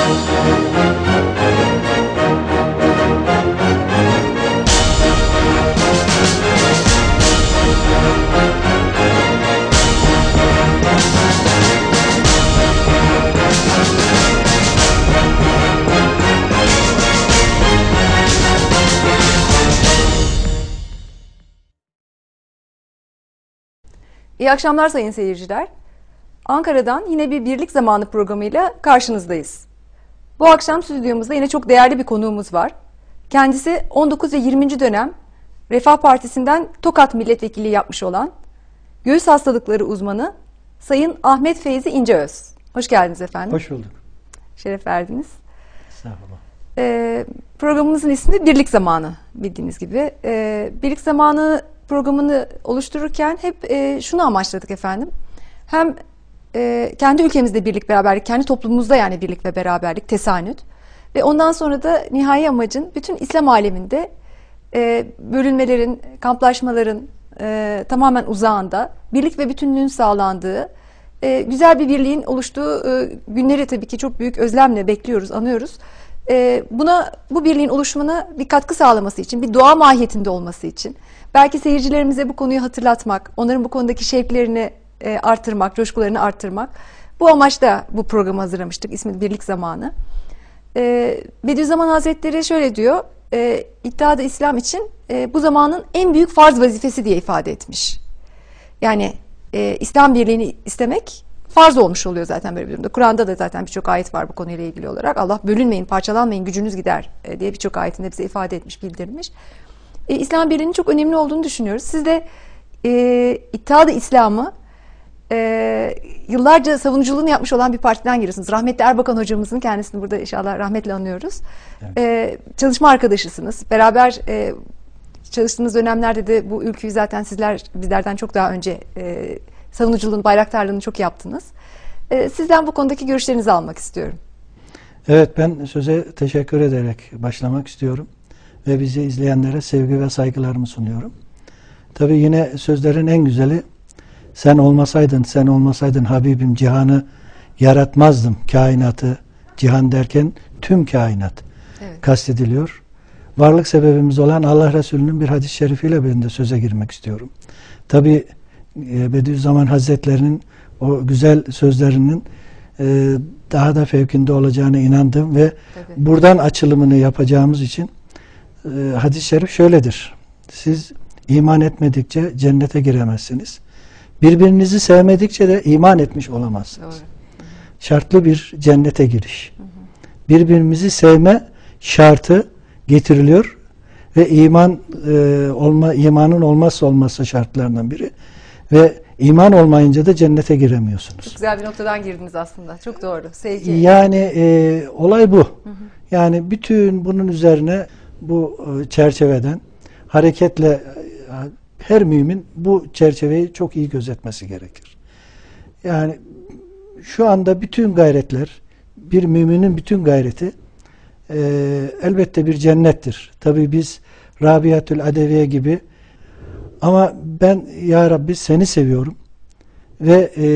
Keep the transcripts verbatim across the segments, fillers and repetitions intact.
İyi akşamlar sayın seyirciler. Ankara'dan yine bir Birlik Zamanı programıyla karşınızdayız. Bu akşam stüdyomuzda yine çok değerli bir konuğumuz var. Kendisi on dokuz ve yirminci dönem Refah Partisi'nden Tokat milletvekilliği yapmış olan göğüs hastalıkları uzmanı Sayın Ahmet Feyzi İnceöz. Hoş geldiniz efendim. Hoş bulduk. Şeref verdiniz. Sağ olun. Ee, programımızın ismi Birlik Zamanı bildiğiniz gibi. Ee, Birlik Zamanı programını oluştururken hep e, şunu amaçladık efendim. Hem e, kendi ülkemizde birlik beraberlik, kendi toplumumuzda yani birlik ve beraberlik, tesanüt. Ve ondan sonra da nihai amacın bütün İslam aleminde e, bölünmelerin, kamplaşmaların e, tamamen uzağında birlik ve bütünlüğün sağlandığı, e, güzel bir birliğin oluştuğu e, günleri tabii ki çok büyük özlemle bekliyoruz, anıyoruz. E, buna, bu birliğin oluşumuna bir katkı sağlaması için, bir dua mahiyetinde olması için, belki seyircilerimize bu konuyu hatırlatmak, onların bu konudaki şevklerini e, artırmak, coşkularını artırmak. Bu amaçla bu programı hazırlamıştık. İsmi Birlik Zamanı. E, Bediüzzaman Hazretleri şöyle diyor, e, İttihat-ı İslam için e, bu zamanın en büyük farz vazifesi diye ifade etmiş. Yani e, İslam birliğini istemek farz olmuş oluyor zaten böyle bir durumda. Kur'an'da da zaten birçok ayet var bu konuyla ilgili olarak. Allah bölünmeyin, parçalanmayın, gücünüz gider e, diye birçok ayetinde bize ifade etmiş, bildirmiş. E, İslam birliğinin çok önemli olduğunu düşünüyoruz. Siz de e, İttihat-ı İslam'ı e, yıllarca savunuculuğunu yapmış olan bir partiden giriyorsunuz. Rahmetli Erbakan hocamızın, kendisini burada inşallah rahmetle anıyoruz. Evet. E, çalışma arkadaşısınız. Beraber e, çalıştığınız dönemlerde de bu ülküyü zaten sizler bizlerden çok daha önce e, savunuculuğunu, bayraktarlığını çok yaptınız. E, sizden bu konudaki görüşlerinizi almak istiyorum. Evet, ben söze teşekkür ederek başlamak istiyorum. Ve bizi izleyenlere sevgi ve saygılarımı sunuyorum. Tabii yine sözlerin en güzeli, sen olmasaydın, sen olmasaydın Habibim cihanı yaratmazdım. Kainatı, cihan derken tüm kainat evet. kastediliyor. Varlık sebebimiz olan Allah Resulü'nün bir hadis-i şerifiyle ben de söze girmek istiyorum. Tabii Bediüzzaman Hazretleri'nin o güzel sözlerinin daha da fevkinde olacağına inandım ve tabii. buradan açılımını yapacağımız için hadis-i şerif şöyledir. Siz iman etmedikçe cennete giremezsiniz. Birbirinizi sevmedikçe de iman etmiş olamazsınız. Doğru. Şartlı bir cennete giriş. Hı hı. Birbirimizi sevme şartı getiriliyor ve iman e, olma imanın olmazsa olmazsa şartlarından biri ve iman olmayınca da cennete giremiyorsunuz. Çok güzel bir noktadan girdiniz aslında. Çok doğru. Sevgi. Yani e, olay bu. Hı hı. Yani bütün bunun üzerine bu çerçeveden hareketle her mümin bu çerçeveyi çok iyi gözetmesi gerekir. Yani şu anda bütün gayretler, bir müminin bütün gayreti e, elbette bir cennettir. Tabii biz Rabiatül Adeviye gibi ama ben ya Rabbi seni seviyorum ve e,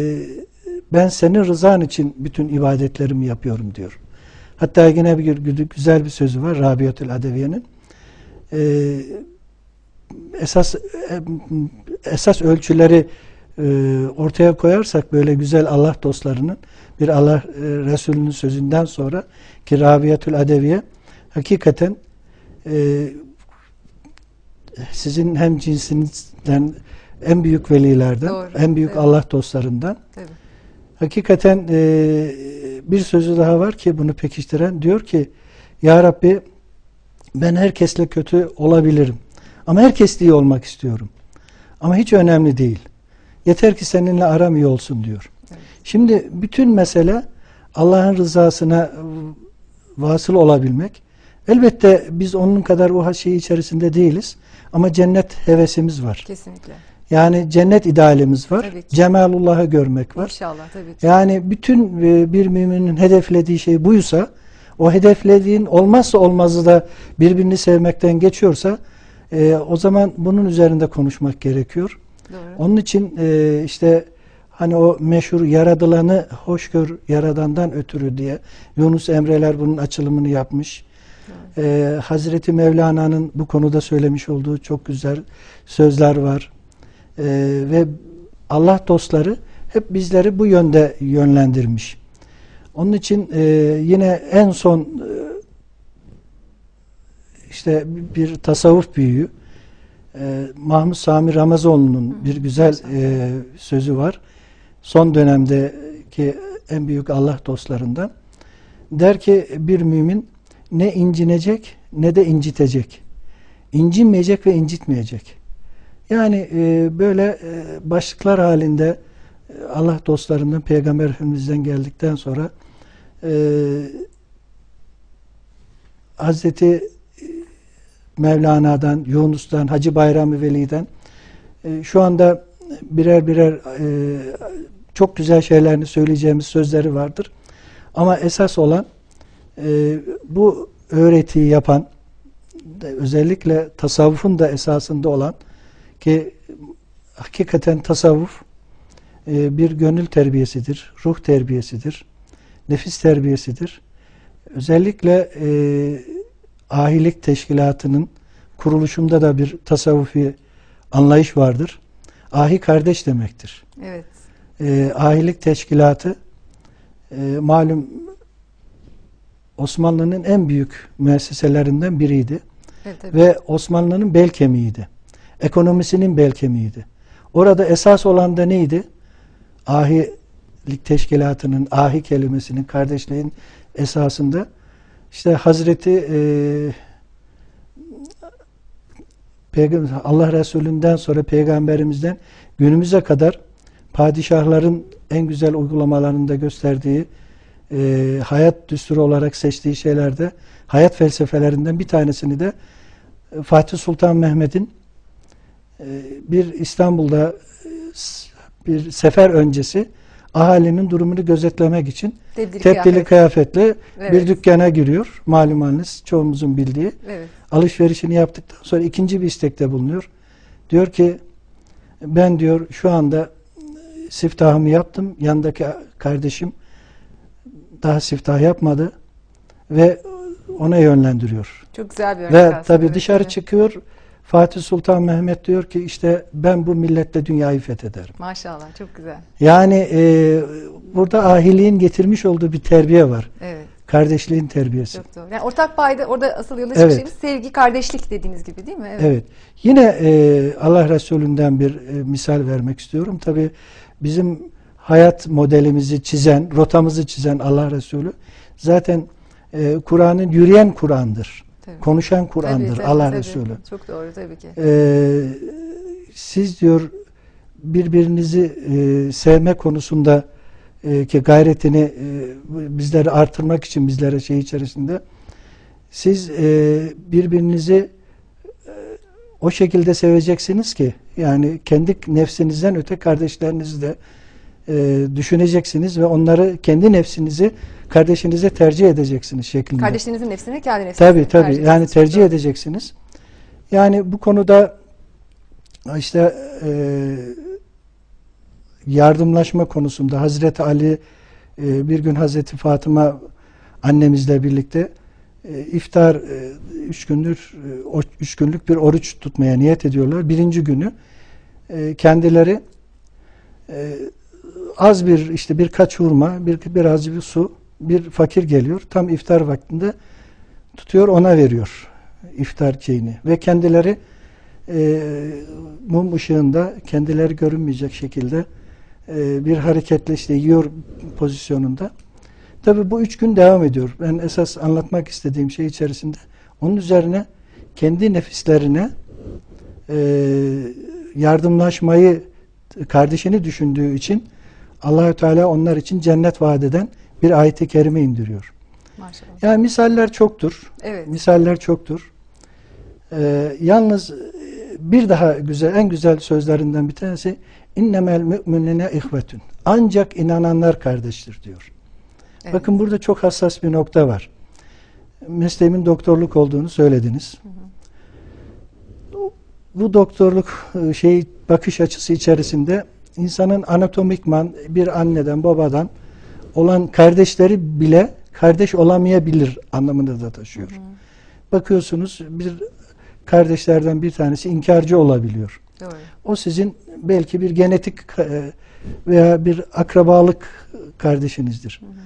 ben senin rızan için bütün ibadetlerimi yapıyorum diyor. Hatta yine bir güzel bir sözü var Rabiatül Adeviye'nin. Ee, esas esas ölçüleri e, ortaya koyarsak böyle güzel Allah dostlarının bir Allah e, Resulü'nün sözünden sonra ki Rabiatül Adeviye hakikaten e, sizin hem cinsinizden en büyük velilerden, doğru, en büyük evet. Allah dostlarından. Tabii. Hakikaten e, bir sözü daha var ki bunu pekiştiren, diyor ki ya Rabbi ben herkesle kötü olabilirim ama herkesle iyi olmak istiyorum ama hiç önemli değil, yeter ki seninle aram iyi olsun diyor. Evet. Şimdi bütün mesele Allah'ın rızasına vasıl olabilmek. Elbette biz onun kadar o şeyi içerisinde değiliz ama cennet hevesimiz var. Kesinlikle. Yani cennet idealimiz var. Cemalullah'ı görmek var. İnşallah tabii ki. Yani bütün bir müminin hedeflediği şey buysa, o hedeflediğin olmazsa olmazı da birbirini sevmekten geçiyorsa, e, o zaman bunun üzerinde konuşmak gerekiyor. Doğru. Onun için e, işte hani o meşhur yaradılanı hoş gör yaradandan ötürü diye Yunus Emreler bunun açılımını yapmış. Evet. Ee, Hazreti Mevlana'nın bu konuda söylemiş olduğu çok güzel sözler var. Ee, ve Allah dostları hep bizleri bu yönde yönlendirmiş. Onun için e, yine en son e, işte bir tasavvuf büyüğü e, Mahmud Sami Ramazoğlu'nun bir güzel e, sözü var. Son dönemdeki en büyük Allah dostlarından. Der ki bir mümin ne incinecek ne de incitecek. İncinmeyecek ve incitmeyecek. Yani e, böyle e, başlıklar halinde e, Allah dostlarından, Peygamber Efendimiz'den geldikten sonra e, Hazreti Mevlana'dan, Yunus'tan, Hacı Bayram-ı Veli'den e, şu anda birer birer e, çok güzel şeylerini söyleyeceğimiz sözleri vardır. Ama esas olan e, bu öğretiyi yapan, özellikle tasavvufun da esasında olan ki hakikaten tasavvuf e, bir gönül terbiyesidir, ruh terbiyesidir, nefis terbiyesidir. Özellikle e, ahilik teşkilatının kuruluşunda da bir tasavvufi anlayış vardır. Ahi kardeş demektir. Evet. E, ahilik teşkilatı e, malum Osmanlı'nın en büyük müesseselerinden biriydi. Evet, evet. Ve Osmanlı'nın bel kemiğiydi. Ekonomisinin bel kemiğiydi. Orada esas olan da neydi? Ahilik teşkilatının, ahi kelimesinin, kardeşliğin esasında işte Hazreti e, Peygamber, Allah Resulü'nden sonra Peygamberimizden günümüze kadar padişahların en güzel uygulamalarında gösterdiği e, hayat düsturu olarak seçtiği şeylerde hayat felsefelerinden bir tanesini de Fatih Sultan Mehmet'in e, bir İstanbul'da e, bir sefer öncesi ahalinin durumunu gözetlemek için tebdili, tebdili kıyafet. kıyafetle evet. bir dükkana giriyor. Malumunuz çoğumuzun bildiği. Evet. Alışverişini yaptıktan sonra ikinci bir istekte bulunuyor. Diyor ki ben diyor şu anda siftahımı yaptım. Yanındaki kardeşim daha siftah yapmadı ve ona yönlendiriyor. Çok güzel bir örnek. Ve tabii dışarı evet. çıkıyor. Fatih Sultan Mehmet diyor ki işte ben bu milletle dünyayı fethederim. Maşallah çok güzel. Yani e, burada ahiliğin getirmiş olduğu bir terbiye var. Evet. Kardeşliğin terbiyesi. Çok doğru. Yani ortak payda orada asıl yola evet. çıkışımız sevgi, kardeşlik dediğiniz gibi değil mi? Evet. Evet. Yine e, Allah Resulü'nden bir e, misal vermek istiyorum. Tabii bizim hayat modelimizi çizen, rotamızı çizen Allah Resulü zaten e, Kur'an'ın yürüyen Kur'an'dır. Tabii. Konuşan Kur'an'dır Allah tabii. Resulü. Çok doğru tabii ki. Ee, siz diyor birbirinizi e, sevme konusunda e, ki gayretini e, bizleri artırmak için bizlere şey içerisinde siz e, birbirinizi e, o şekilde seveceksiniz ki yani kendi nefsinizden öte kardeşlerinizi de e, düşüneceksiniz ve onları kendi nefsinizi kardeşinize tercih edeceksiniz şeklinde. Kardeşinizin nefsini kendi nefsinize tabii, tabii. tercih yani tercih edeceksiniz. Yani bu konuda işte e, yardımlaşma konusunda Hazreti Ali e, bir gün Hazreti Fatıma annemizle birlikte e, iftar e, üç gündür e, o, üç günlük bir oruç tutmaya niyet ediyorlar. Birinci günü e, kendileri e, az bir işte birkaç hurma, bir biraz bir su, bir fakir geliyor. Tam iftar vaktinde tutuyor, ona veriyor iftar şeyini ve kendileri e, mum ışığında kendileri görünmeyecek şekilde e, bir hareketle işte yiyor pozisyonunda. Tabi bu üç gün devam ediyor. Ben esas anlatmak istediğim şey içerisinde onun üzerine kendi nefislerine e, yardımlaşmayı kardeşini düşündüğü için Allah-u Teala onlar için cennet vaat eden bir ayet-i kerime indiriyor. Maşallah. Yani misaller çoktur. Evet. Misaller çoktur. Ee, yalnız bir daha güzel, en güzel sözlerinden bir tanesi innemel mü'minine ihvetün. Ancak inananlar kardeştir diyor. Evet. Bakın burada çok hassas bir nokta var. Mesleğimin doktorluk olduğunu söylediniz. Hı hı. Bu doktorluk şey bakış açısı içerisinde insanın anatomikman bir anneden babadan olan kardeşleri bile kardeş olamayabilir anlamını da taşıyor. Hı hı. Bakıyorsunuz bir kardeşlerden bir tanesi inkarcı olabiliyor. Doğru. O sizin belki bir genetik veya bir akrabalık kardeşinizdir. Hı hı.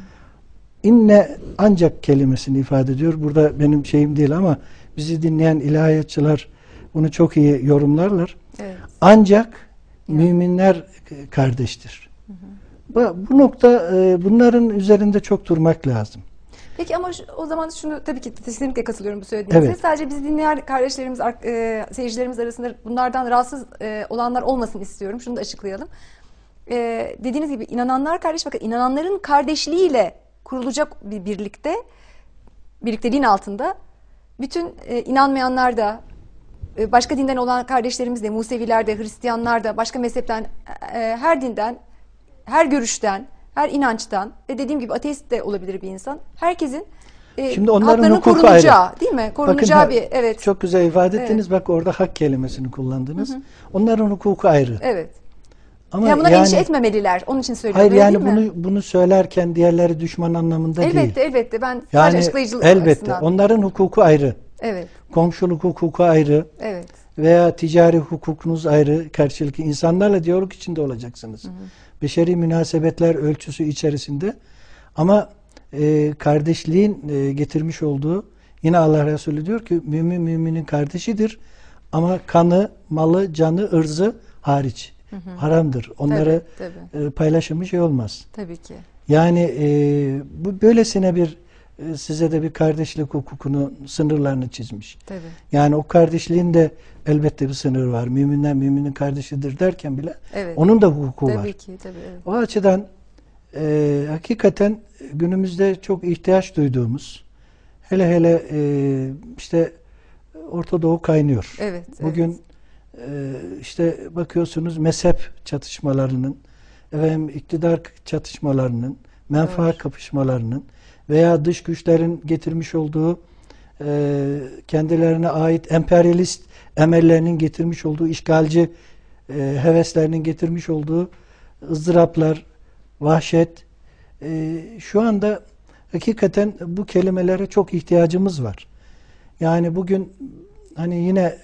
İnne ancak kelimesini ifade ediyor. Burada benim şeyim değil ama bizi dinleyen ilahiyatçılar bunu çok iyi yorumlarlar. Evet. Ancak yani. Müminler kardeştir. Hı hı. Bu, bu nokta bunların üzerinde çok durmak lazım. Peki ama şu, o zaman şunu tabii ki kesinlikle katılıyorum bu söylediğinize. Evet. Sadece bizi dinleyen kardeşlerimiz, e, seyircilerimiz arasında bunlardan rahatsız e, olanlar olmasın istiyorum. Şunu da açıklayalım. E, dediğiniz gibi inananlar kardeş, fakat inananların kardeşliğiyle kurulacak bir birlikte, birlikteliğin altında bütün e, inanmayanlar da, e, başka dinden olan kardeşlerimiz de, Museviler de, Hristiyanlar da, başka mezhepten, e, her dinden, her görüşten, her inançtan ve dediğim gibi ateist de olabilir bir insan. Herkesin e, Şimdi onların haklarının korunacağı, ayrı. Değil mi? Korunacağı Bakın, bir, evet. Çok güzel ifade ettiniz. Evet. Bak orada hak kelimesini kullandınız. Hı hı. Onların hukuku ayrı. Evet. Ama ya buna yani, endişe etmemeliler. Onun için söylüyorum. Hayır yani bunu mi? bunu söylerken diğerleri düşman anlamında elbette, değil. Elbette elbette. Ben yani, sadece açıklayıcılık elbette. açısından. Onların hukuku ayrı. Evet. Komşuluk hukuku ayrı. Evet. Veya ticari hukukunuz ayrı. Karşılıklı insanlarla diyalog içinde olacaksınız. Hı hı. Beşeri münasebetler ölçüsü içerisinde. Ama e, kardeşliğin e, getirmiş olduğu, yine Allah Resulü diyor ki mümin müminin kardeşidir. Ama kanı, malı, canı, ırzı hariç. Hı hı. Haramdır. Onları tabii, tabii. E, paylaşımı şey olmaz. Tabii ki. Yani e, bu böylesine bir e, size de bir kardeşlik hukukunu, sınırlarını çizmiş. Tabii. Yani o kardeşliğin de elbette bir sınır var. Müminler müminin kardeşidir derken bile evet. onun da hukuku tabii var. Ki, tabii, evet. O açıdan e, hakikaten günümüzde çok ihtiyaç duyduğumuz, hele hele e, işte Orta Doğu kaynıyor. Evet. Bugün evet. Ee, işte bakıyorsunuz mezhep çatışmalarının, efendim iktidar çatışmalarının, menfaat evet. kapışmalarının veya dış güçlerin getirmiş olduğu e, kendilerine ait emperyalist emellerinin getirmiş olduğu işgalci e, heveslerinin getirmiş olduğu ızdıraplar, vahşet. E, şu anda hakikaten bu kelimelere çok ihtiyacımız var. Yani bugün hani yine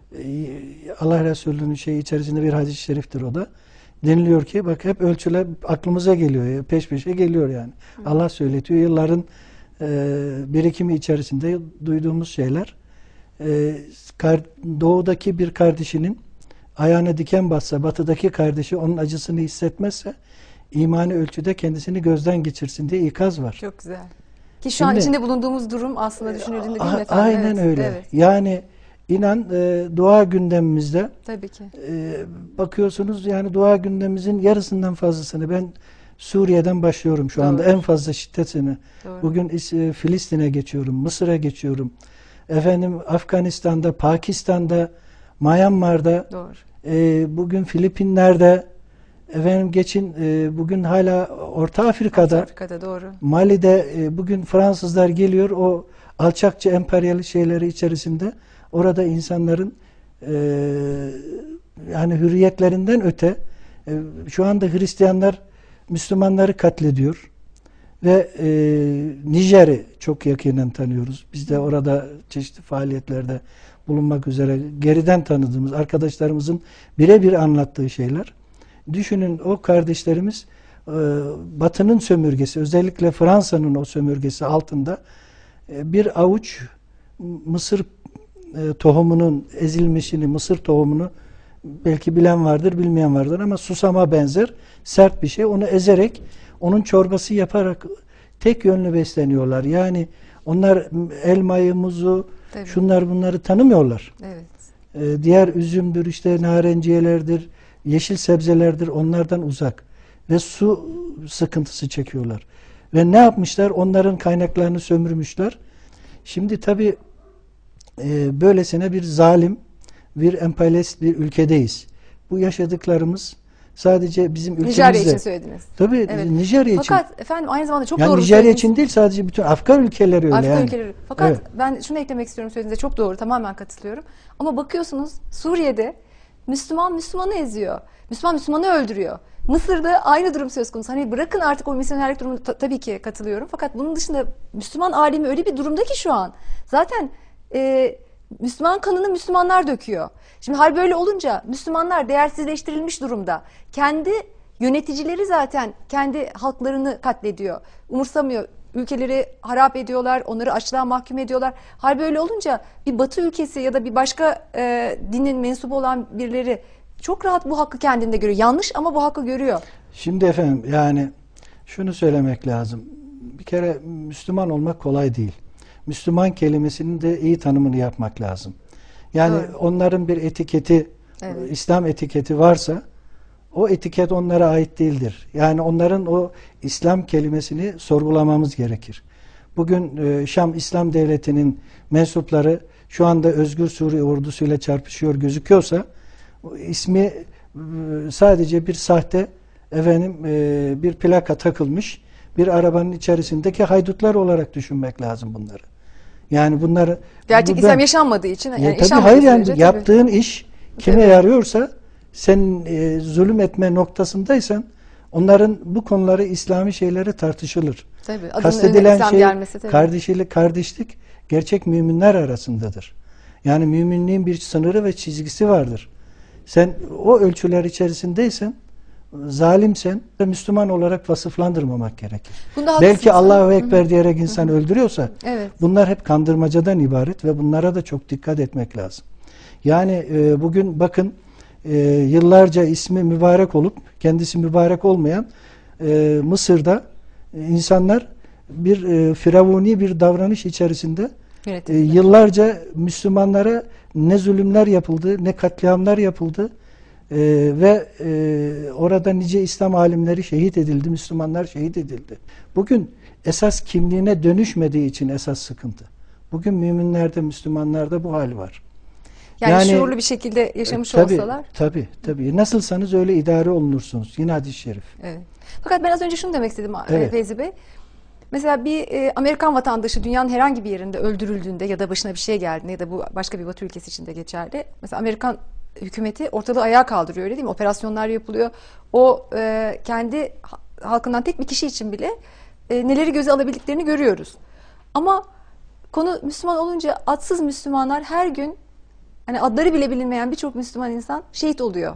Allah Resulü'nün şeyi içerisinde bir hadis-i şeriftir o da. Deniliyor ki bak hep ölçüler aklımıza geliyor. Peş peşe geliyor yani. Hı. Allah söyletiyor. Yılların e, birikimi içerisinde duyduğumuz şeyler. E, kar, doğudaki bir kardeşinin ayağına diken bassa batıdaki kardeşi onun acısını hissetmezse imani ölçüde kendisini gözden geçirsin diye ikaz var. Çok güzel. Ki şu Şimdi, an içinde bulunduğumuz durum aslında düşünüldüğünde değil mi efendim? Aynen evet, öyle. Evet. Yani İnan e, dua gündemimizde tabii ki. E, bakıyorsunuz yani dua gündemimizin yarısından fazlasını ben Suriye'den başlıyorum şu Doğru. anda en fazla şiddetini. Doğru. Bugün e, Filistin'e geçiyorum, Mısır'a geçiyorum. Efendim Afganistan'da, Pakistan'da, Myanmar'da, Doğru. E, bugün Filipinler'de, efendim geçin e, bugün hala Orta Afrika'da, Orta Afrika'da doğru. Mali'de e, bugün Fransızlar geliyor o alçakça emperyal şeyleri içerisinde. Orada insanların e, yani hürriyetlerinden öte e, şu anda Hristiyanlar Müslümanları katlediyor ve e, Nijer'i çok yakinen tanıyoruz. Biz de orada çeşitli faaliyetlerde bulunmak üzere geriden tanıdığımız arkadaşlarımızın birebir anlattığı şeyler. Düşünün o kardeşlerimiz e, Batı'nın sömürgesi, özellikle Fransa'nın o sömürgesi altında e, bir avuç Mısır e, tohumunun ezilmişini, mısır tohumunu belki bilen vardır, bilmeyen vardır ama susama benzer sert bir şey. Onu ezerek, onun çorbası yaparak tek yönlü besleniyorlar. Yani onlar elmayı, muzu, Tabii. şunlar bunları tanımıyorlar. Evet. E, diğer üzümdür, işte narenciyelerdir, yeşil sebzelerdir, onlardan uzak. Ve su sıkıntısı çekiyorlar. Ve ne yapmışlar? Onların kaynaklarını sömürmüşler. Şimdi tabii e, böylesine bir zalim, bir emperyalist bir ülkedeyiz. Bu yaşadıklarımız sadece bizim ülkemizde. Nijerya için söylediniz. Tabii evet. Nijerya için. Fakat efendim aynı zamanda çok yani doğru Nijerya için değil, sadece bütün Afgan ülkeleri öyle Afgan yani. ülkeleri. Fakat evet. ben şunu eklemek istiyorum söylediğinizde, çok doğru, tamamen katılıyorum. Ama bakıyorsunuz Suriye'de Müslüman Müslümanı eziyor. Müslüman Müslümanı öldürüyor. Mısır'da aynı durum söz konusu. Hani bırakın artık o misyonerlik durumunu, ta- tabii ki katılıyorum. Fakat bunun dışında Müslüman alemi öyle bir durumda ki şu an. Zaten e, Müslüman kanını Müslümanlar döküyor. Şimdi hal böyle olunca Müslümanlar değersizleştirilmiş durumda. Kendi yöneticileri zaten kendi halklarını katlediyor. Umursamıyor. Ülkeleri harap ediyorlar, onları açlığa mahkum ediyorlar. Hal böyle olunca bir Batı ülkesi ya da bir başka e, dinin mensubu olan birileri çok rahat bu hakkı kendinde görüyor. Yanlış ama bu hakkı görüyor. Şimdi efendim yani şunu söylemek lazım. Bir kere Müslüman olmak kolay değil. Müslüman kelimesinin de iyi tanımını yapmak lazım. Yani Doğru. onların bir etiketi, Evet. İslam etiketi varsa o etiket onlara ait değildir. Yani onların o İslam kelimesini sorgulamamız gerekir. Bugün e, Şam İslam Devleti'nin mensupları şu anda Özgür Suriye ordusuyla çarpışıyor gözüküyorsa o ismi e, sadece bir sahte efendim e, bir plaka takılmış bir arabanın içerisindeki haydutlar olarak düşünmek lazım bunları. Yani bunları Gerçek bu- İslam ben- yaşanmadığı için yani Ya tabii yaşanmadığı hayır yani sürece tabii. yaptığın iş kime Tabii. yarıyorsa sen e, zulüm etme noktasındaysan onların bu konuları İslami şeyleri tartışılır. Tabii, adının önüne Kastedilen İslam şey gelmesi tabii. kardeşlik, kardeşlik gerçek müminler arasındadır. Yani müminliğin bir sınırı ve çizgisi vardır. Sen o ölçüler içerisindeysen zalimsen de Müslüman olarak vasıflandırmamak gerekir. Bunda Belki haklısınız. Allahu Ekber diyerek insan öldürüyorsa Evet. bunlar hep kandırmacadan ibaret ve bunlara da çok dikkat etmek lazım. Yani e, bugün bakın e, yıllarca ismi mübarek olup kendisi mübarek olmayan e, Mısır'da e, insanlar bir e, firavuni bir davranış içerisinde e, Yönetildiler. yıllarca Müslümanlara ne zulümler yapıldı, ne katliamlar yapıldı. Ee, ve e, orada nice İslam alimleri şehit edildi, Müslümanlar şehit edildi. Bugün esas kimliğine dönüşmediği için esas sıkıntı. Bugün müminlerde, Müslümanlarda bu hal var. Yani, Yani- şuurlu bir şekilde yaşamış tabii, olsalar. Tabii, tabii. Nasılsanız öyle idare olunursunuz. Yine hadis-i şerif. Evet. Fakat ben az önce şunu demek istedim Evet. Feyzi Bey. Mesela bir e, Amerikan vatandaşı dünyanın herhangi bir yerinde öldürüldüğünde ya da başına bir şey geldiğinde ya da bu başka bir Batı ülkesi için de geçerli. Mesela Amerikan hükümeti ortalığı ayağa kaldırıyor, öyle değil mi? Operasyonlar yapılıyor. O e, kendi ha- halkından tek bir kişi için bile e, neleri göze alabildiklerini görüyoruz. Ama konu Müslüman olunca adsız Müslümanlar her gün, hani adları bile bilinmeyen birçok Müslüman insan şehit oluyor.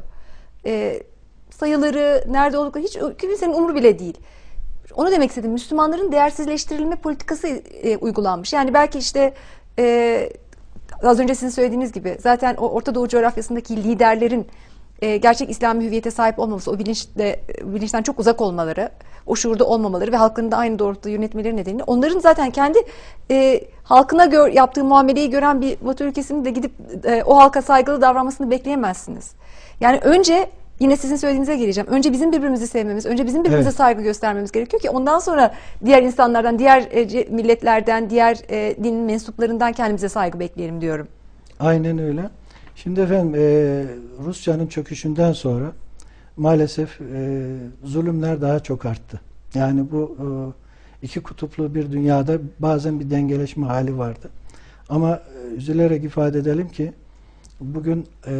E, sayıları, nerede oldukları hiç kimsenin umru bile değil. Onu demek istedim. Müslümanların değersizleştirilme politikası e, uygulanmış. Yani belki işte e, az önce sizin söylediğiniz gibi zaten o Orta Doğu coğrafyasındaki liderlerin e, gerçek İslami hüviyete sahip olmaması, o bilinçle, bilinçten çok uzak olmaları, o şuurda olmamaları ve halkını da aynı doğrultuda yönetmeleri nedeniyle onların zaten kendi e, halkına gör, yaptığı muameleyi gören bir Batı ülkesinin de gidip e, o halka saygılı davranmasını bekleyemezsiniz. Yani önce yine sizin söylediğinize geleceğim. Önce bizim birbirimizi sevmemiz, önce bizim birbirimize Evet. saygı göstermemiz gerekiyor ki ondan sonra diğer insanlardan, diğer e, milletlerden, diğer e, din mensuplarından kendimize saygı bekleyelim diyorum. Aynen öyle. Şimdi efendim e, Rusya'nın çöküşünden sonra maalesef e, zulümler daha çok arttı. Yani bu e, iki kutuplu bir dünyada bazen bir dengeleşme hali vardı. Ama e, üzülerek ifade edelim ki bugün e,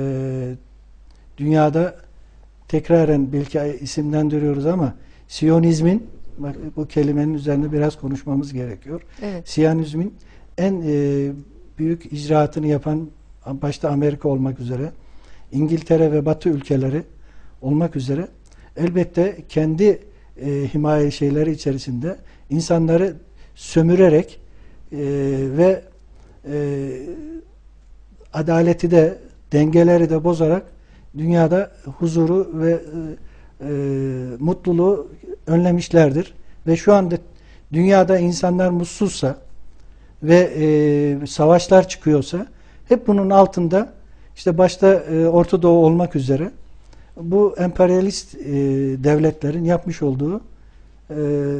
dünyada tekraren belki isimlendiriyoruz ama Siyonizmin, bak bu kelimenin üzerine biraz konuşmamız gerekiyor. Evet. Siyonizmin en e, büyük icraatını yapan başta Amerika olmak üzere İngiltere ve Batı ülkeleri olmak üzere elbette kendi e, himaye şeyleri içerisinde insanları sömürerek e, ve e, adaleti de dengeleri de bozarak dünyada huzuru ve e, e, mutluluğu önlemişlerdir. Ve şu anda dünyada insanlar mutsuzsa ve e, savaşlar çıkıyorsa hep bunun altında işte başta e, Orta Doğu olmak üzere bu emperyalist e, devletlerin yapmış olduğu e,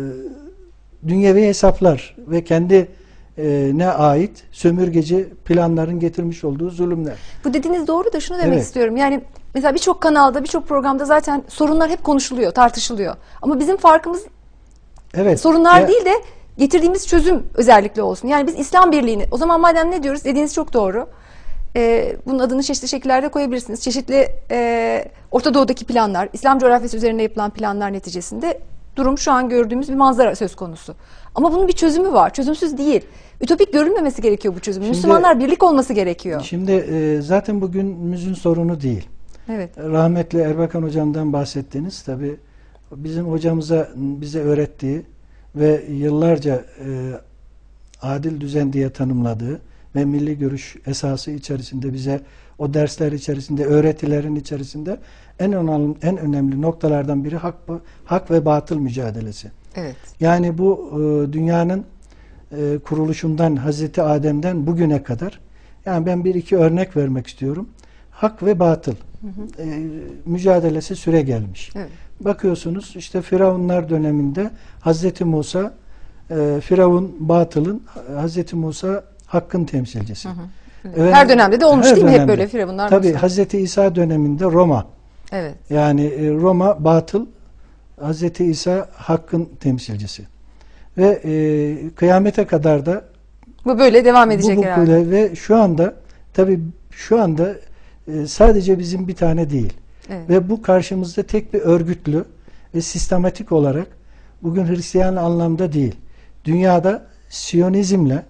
dünyevi hesaplar ve kendi e, ne ait sömürgeci planların getirmiş olduğu zulümler. Bu dediğiniz doğru da şunu demek Evet. istiyorum. Yani mesela birçok kanalda, birçok programda zaten sorunlar hep konuşuluyor, tartışılıyor. Ama bizim farkımız Evet. sorunlar Ya- değil de getirdiğimiz çözüm özellikle olsun. Yani biz İslam birliğini, o zaman madem ne diyoruz, dediğiniz çok doğru. E, bunun adını çeşitli şekillerde koyabilirsiniz. Çeşitli e, Orta Doğu'daki planlar, İslam coğrafyası üzerinde yapılan planlar neticesinde durum şu an gördüğümüz bir manzara söz konusu. Ama bunun bir çözümü var. Çözümsüz değil. Ütopik görünmemesi gerekiyor bu çözümün. Şimdi, Müslümanlar birlik olması gerekiyor. Şimdi e, zaten bugünümüzün sorunu değil. Evet. Rahmetli Erbakan hocamdan bahsettiniz. Tabii bizim hocamıza bize öğrettiği ve yıllarca e, adil düzen diye tanımladığı ve milli görüş esası içerisinde bize o dersler içerisinde, öğretilerin içerisinde en önemli, en önemli noktalardan biri hak, hak ve batıl mücadelesi. Evet. Yani bu e, dünyanın e, kuruluşundan, Hazreti Adem'den bugüne kadar, yani ben bir iki örnek vermek istiyorum. Hak ve batıl hı hı. E, mücadelesi süre gelmiş. Evet. Bakıyorsunuz işte Firavunlar döneminde Hazreti Musa e, Firavun batılın, Hazreti Musa hakkın temsilcisi. Hı hı. Evet. Her dönemde de olmuş değil mi hep böyle Firavunlar? Tabii Musa. Hazreti İsa döneminde Roma. Evet. Yani e, Roma batıl, Hazreti İsa hakkın temsilcisi. Ve e, kıyamete kadar da bu böyle devam edecek bu, bu herhalde. Böyle ve şu anda tabii şu anda e, sadece bizim bir tane değil. Evet. Ve bu karşımızda tek bir örgütlü ve sistematik olarak bugün Hristiyan anlamda değil. Dünyada Siyonizmle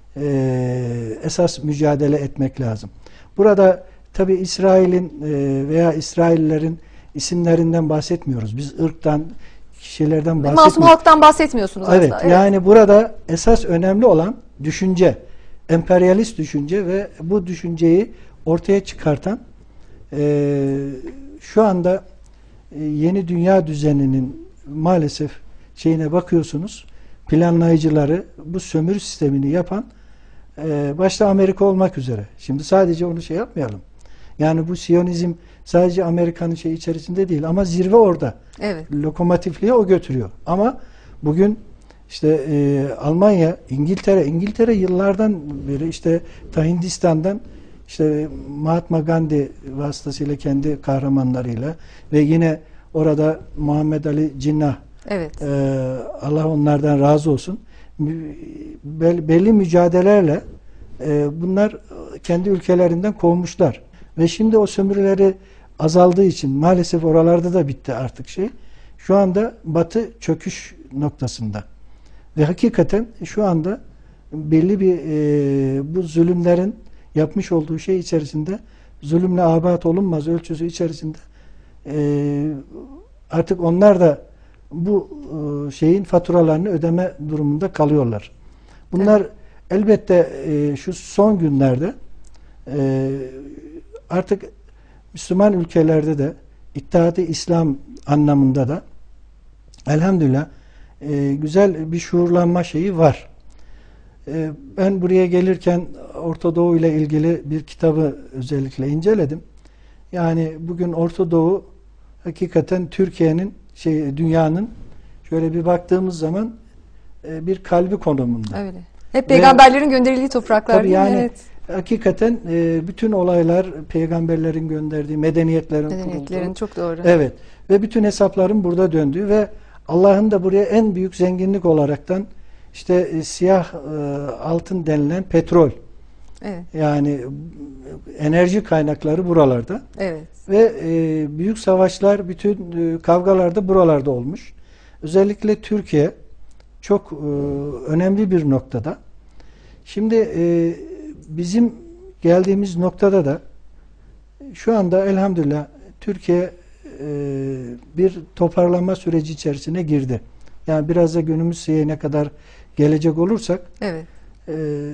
e, esas mücadele etmek lazım. Burada tabii İsrail'in e, veya İsraillerin isimlerinden bahsetmiyoruz. Biz ırktan, kişilerden bahsetmiyoruz. Masum halktan bahsetmiyorsunuz evet, aslında. Evet. Yani burada esas önemli olan düşünce, emperyalist düşünce ve bu düşünceyi ortaya çıkartan e, şu anda e, yeni dünya düzeninin maalesef şeyine bakıyorsunuz, planlayıcıları, bu sömürü sistemini yapan e, başta Amerika olmak üzere. Şimdi sadece onu şey yapmayalım. Yani bu Siyonizm sadece Amerika'nın şey içerisinde değil ama zirve orada. Evet. Lokomotifliğe o götürüyor. Ama bugün işte e, Almanya, İngiltere, İngiltere yıllardan beri işte ta Hindistan'dan işte Mahatma Gandhi vasıtasıyla kendi kahramanlarıyla ve yine orada Muhammed Ali Cinnah, evet. e, Allah onlardan razı olsun, belli mücadelelerle e, bunlar kendi ülkelerinden kovmuşlar. Ve şimdi o sömürüleri azaldığı için maalesef oralarda da bitti artık şey. Şu anda Batı çöküş noktasında. Ve hakikaten şu anda belli bir e, bu zulümlerin yapmış olduğu şey içerisinde, zulümle abat olunmaz ölçüsü içerisinde e, artık onlar da bu e, şeyin faturalarını ödeme durumunda kalıyorlar. Bunlar evet. elbette e, şu son günlerde e, artık Müslüman ülkelerde de İttihat-ı İslam anlamında da elhamdülillah e, güzel bir şuurlanma şeyi var. E, ben buraya gelirken Orta Doğu ile ilgili bir kitabı özellikle inceledim. Yani bugün Orta Doğu hakikaten Türkiye'nin şey dünyanın şöyle bir baktığımız zaman e, bir kalbi konumunda. Öyle. Hep peygamberlerin Ve, gönderildiği topraklar değil yani, mi? Evet. Hakikaten e, bütün olaylar peygamberlerin gönderdiği, medeniyetlerin, medeniyetlerin kurulduğu. Çok doğru. Evet. Ve bütün hesapların burada döndüğü ve Allah'ın da buraya en büyük zenginlik olaraktan işte e, siyah e, altın denilen petrol. Evet. Yani enerji kaynakları buralarda. Evet. Ve e, büyük savaşlar, bütün e, kavgalar da buralarda olmuş. Özellikle Türkiye çok e, önemli bir noktada. Şimdi e, bizim geldiğimiz noktada da şu anda elhamdülillah Türkiye e, bir toparlanma süreci içerisine girdi. Yani biraz da günümüz şeyine kadar gelecek olursak evet. e,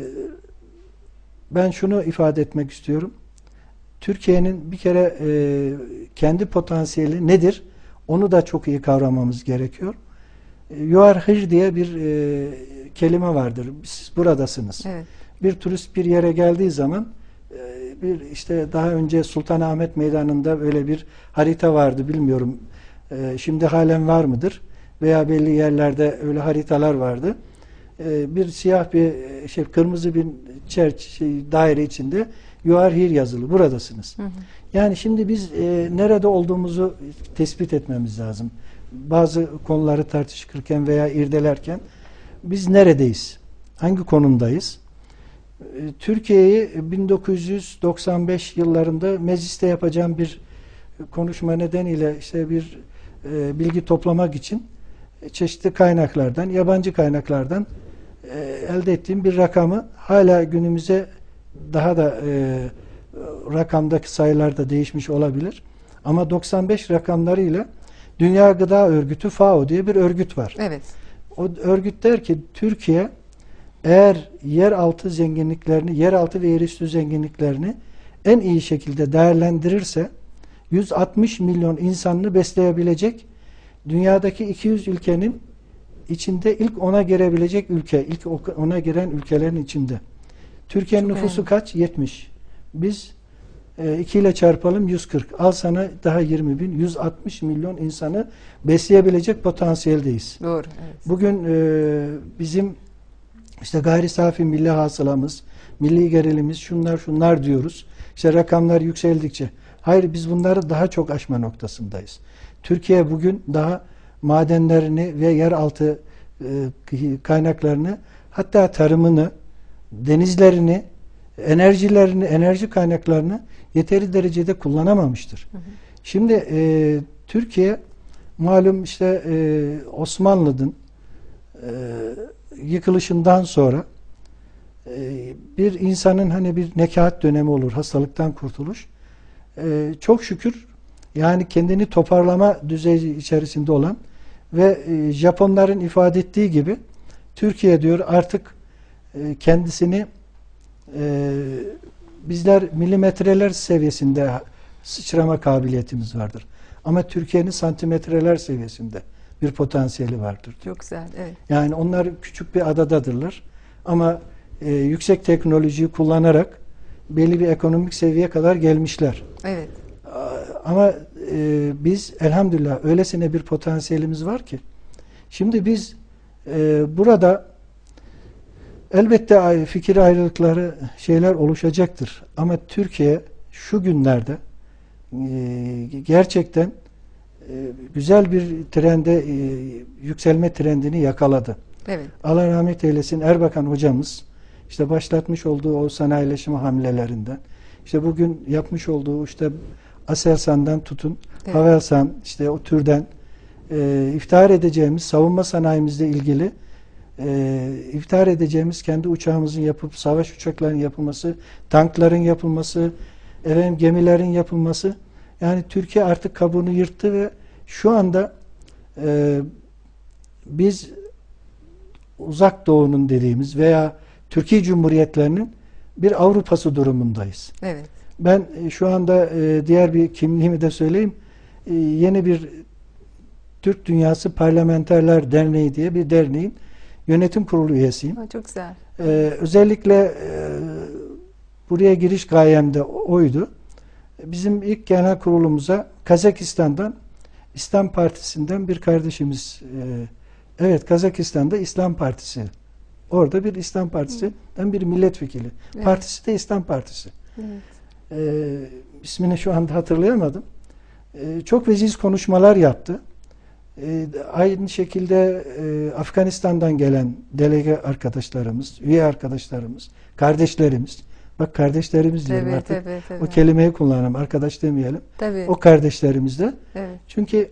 ben şunu ifade etmek istiyorum. Türkiye'nin bir kere e, kendi potansiyeli nedir? Onu da çok iyi kavramamız gerekiyor. E, You are here diye bir e, kelime vardır. Siz buradasınız. Evet. Bir turist bir yere geldiği zaman e, bir işte daha önce Sultanahmet Meydanı'nda böyle bir harita vardı. Bilmiyorum. E, şimdi halen var mıdır? Veya belli yerlerde öyle haritalar vardı. E, bir siyah bir şey kırmızı bir çerç şey, daire içinde You are here yazılı. Buradasınız. Hı hı. Yani şimdi biz e, nerede olduğumuzu tespit etmemiz lazım. Bazı konuları tartışırken veya irdelerken biz neredeyiz? Hangi konumdayız? Türkiye'yi bin dokuz yüz doksan beş yıllarında mecliste yapacağım bir konuşma nedeniyle işte bir e, bilgi toplamak için çeşitli kaynaklardan, yabancı kaynaklardan e, elde ettiğim bir rakamı hala günümüze daha da e, rakamdaki sayılar da değişmiş olabilir. Ama doksan beş rakamlarıyla Dünya Gıda Örgütü F A O diye bir örgüt var. Evet. O örgüt der ki Türkiye eğer yeraltı zenginliklerini, yeraltı ve yerüstü zenginliklerini en iyi şekilde değerlendirirse yüz altmış milyon insanını besleyebilecek, dünyadaki iki yüz ülkenin içinde ilk ona girebilecek ülke, ilk ona giren ülkelerin içinde. Türkiye'nin Çok nüfusu önemli. kaç? yetmiş. Biz e, iki ile çarpalım yüz kırk. Al sana daha yirmi bin. yüz altmış milyon insanı besleyebilecek potansiyeldeyiz. Doğru. Evet. Bugün e, bizim işte gayri safi milli hasılamız, milli gerilimiz, şunlar şunlar diyoruz. İşte rakamlar yükseldikçe. Hayır, biz bunları daha çok aşma noktasındayız. Türkiye bugün daha madenlerini ve yeraltı e, kaynaklarını, hatta tarımını, denizlerini, enerjilerini, enerji kaynaklarını yeteri derecede kullanamamıştır. Hı hı. Şimdi e, Türkiye malum işte e, Osmanlı'nın e, yıkılışından sonra e, bir insanın hani bir nekaat dönemi olur, hastalıktan kurtuluş. E, çok şükür yani kendini toparlama düzeyi içerisinde olan ve e, Japonların ifade ettiği gibi Türkiye diyor artık e, kendisini e, bizler milimetreler seviyesinde sıçrama kabiliyetimiz vardır. Ama Türkiye'nin santimetreler seviyesinde bir potansiyeli vardır. Çok güzel, evet. Yani onlar küçük bir adadadırlar. Ama e, yüksek teknolojiyi kullanarak belli bir ekonomik seviyeye kadar gelmişler. Evet. Ama e, biz elhamdülillah öylesine bir potansiyelimiz var ki. Şimdi biz e, burada elbette fikir ayrılıkları şeyler oluşacaktır. Ama Türkiye şu günlerde e, gerçekten e, güzel bir trende, e, yükselme trendini yakaladı. Evet. Allah rahmet eylesin, Erbakan hocamız işte başlatmış olduğu o sanayileşme hamlelerinden, işte bugün yapmış olduğu işte Aselsan'dan tutun, evet. Havelsan, işte o türden e, iftihar edeceğimiz savunma sanayimizle ilgili e, iftihar edeceğimiz kendi uçağımızın yapıp savaş uçaklarının yapılması, tankların yapılması, efendim, gemilerin yapılması. Yani Türkiye artık kabuğunu yırttı ve şu anda e, biz Uzak Doğu'nun dediğimiz veya Türkiye Cumhuriyetlerinin bir Avrupa'sı durumundayız. Evet. Ben şu anda e, diğer bir kimliğimi de söyleyeyim. E, yeni bir Türk Dünyası Parlamenterler Derneği diye bir derneğin yönetim kurulu üyesiyim. Ha, çok güzel. E, özellikle e, buraya giriş gayem de oydu. Bizim ilk genel kurulumuza Kazakistan'dan, İslam Partisi'nden bir kardeşimiz, e, evet Kazakistan'da İslam Partisi, orada bir İslam Partisi'den bir milletvekili. Evet. Partisi de İslam Partisi. Evet. E, ismini şu anda hatırlayamadım. E, çok veciz konuşmalar yaptı. E, aynı şekilde e, Afganistan'dan gelen delege arkadaşlarımız, üye arkadaşlarımız, kardeşlerimiz, bak kardeşlerimiz diyorum tabii, artık. Tabii, tabii. O kelimeyi kullanalım, arkadaş demeyelim. Tabii. O kardeşlerimiz de. Evet. Çünkü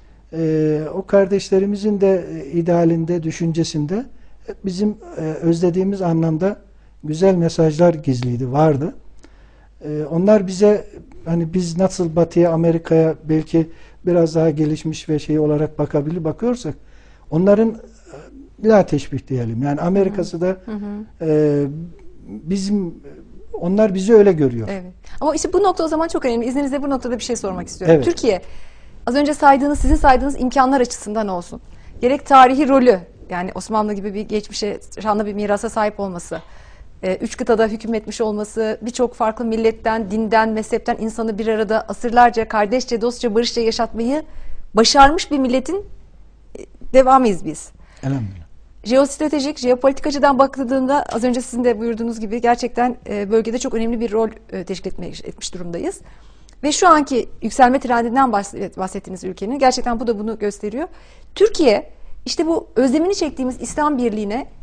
e, o kardeşlerimizin de e, idealinde, düşüncesinde bizim e, özlediğimiz anlamda güzel mesajlar gizliydi, vardı. E, onlar bize hani biz nasıl Batı'ya, Amerika'ya belki biraz daha gelişmiş ve şey olarak bakabilir, bakıyorsak onların bir daha teşbih diyelim. Yani Amerika'sı da hı hı. E, bizim onlar bizi öyle görüyor. Evet. Ama işte bu nokta o zaman çok önemli. İzninizle bu noktada bir şey sormak istiyorum. Evet. Türkiye az önce saydığınız, sizin saydığınız imkanlar açısından olsun. Gerek tarihi rolü, yani Osmanlı gibi bir geçmişe, şanlı bir mirasa sahip olması, üç kıtada hükmetmiş olması, birçok farklı milletten, dinden, mezhepten insanı bir arada asırlarca kardeşçe, dostça, barışça yaşatmayı başarmış bir milletin devamıyız biz. Elhamdülillah. Jeostratejik, jeopolitik açıdan bakıldığında az önce sizin de buyurduğunuz gibi gerçekten bölgede çok önemli bir rol teşkil etmiş durumdayız. Ve şu anki yükselme trendinden bahsettiğiniz ülkenin gerçekten bu da bunu gösteriyor. Türkiye işte bu özlemini çektiğimiz İslam birliğine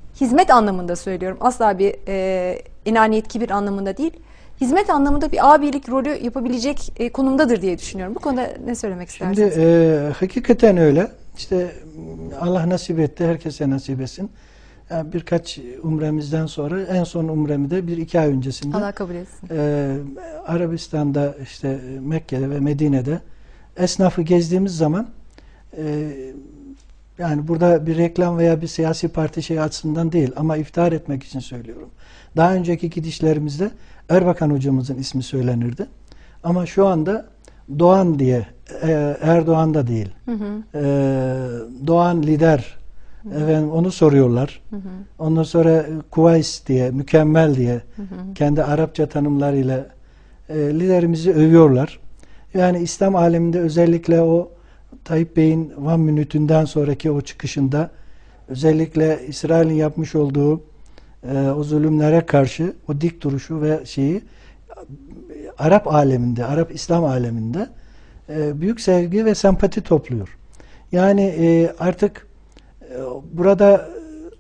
hizmet anlamında söylüyorum. Asla bir e, enaniyet, kibir anlamında değil. Hizmet anlamında bir abilik rolü yapabilecek e, konumdadır diye düşünüyorum. Bu konuda ne söylemek istersiniz? Şimdi e, hakikaten öyle. İşte Allah nasip etti, herkese nasip etsin. Yani birkaç umremizden sonra, en son umremi de bir iki ay öncesinde Allah kabul etsin. e, Arabistan'da, işte Mekke'de ve Medine'de esnafı gezdiğimiz zaman e, yani burada bir reklam veya bir siyasi parti şey açısından değil ama iftihar etmek için söylüyorum. Daha önceki gidişlerimizde Erbakan hocamızın ismi söylenirdi. Ama şu anda Doğan diye, e, Erdoğan da değil. Hı hı. E, Doğan lider. Hı hı. Efendim, onu soruyorlar. Hı hı. Ondan sonra Kuvays diye, mükemmel diye, hı hı, kendi Arapça tanımlarıyla e, liderimizi övüyorlar. Yani İslam aleminde özellikle o Tayyip Bey'in One Minute'ünden sonraki o çıkışında özellikle İsrail'in yapmış olduğu e, o zulümlere karşı o dik duruşu ve şeyi Arap aleminde, Arap İslam aleminde e, büyük sevgi ve sempati topluyor. Yani e, artık e, burada e,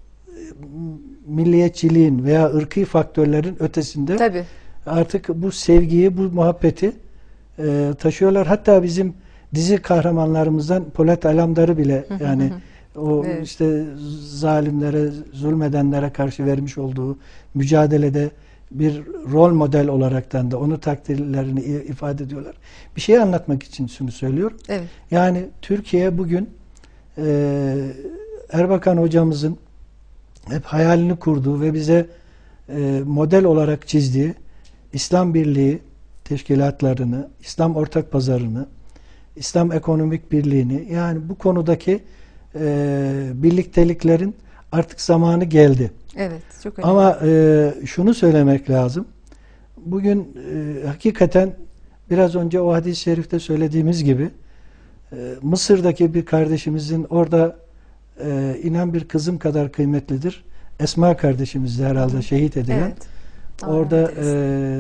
milliyetçiliğin veya ırkî faktörlerin ötesinde tabii, artık bu sevgiyi, bu muhabbeti e, taşıyorlar. Hatta bizim dizi kahramanlarımızdan Polat Alemdar'ı bile yani o evet, işte zalimlere, zulmedenlere karşı vermiş olduğu mücadelede bir rol model olaraktan da onu takdirlerini ifade ediyorlar. Bir şey anlatmak için şunu söylüyorum. Evet. Yani Türkiye bugün e, Erbakan hocamızın hep hayalini kurduğu ve bize e, model olarak çizdiği İslam Birliği teşkilatlarını, İslam Ortak Pazarını, İslam Ekonomik Birliği'ni, yani bu konudaki e, birlikteliklerin artık zamanı geldi. Evet, çok önemli. Ama e, şunu söylemek lazım. Bugün e, hakikaten biraz önce o hadis-i şerifte söylediğimiz gibi e, Mısır'daki bir kardeşimizin orada e, inan bir kızım kadar kıymetlidir. Esma kardeşimiz de herhalde Hı. şehit edilen. Evet. Orada e,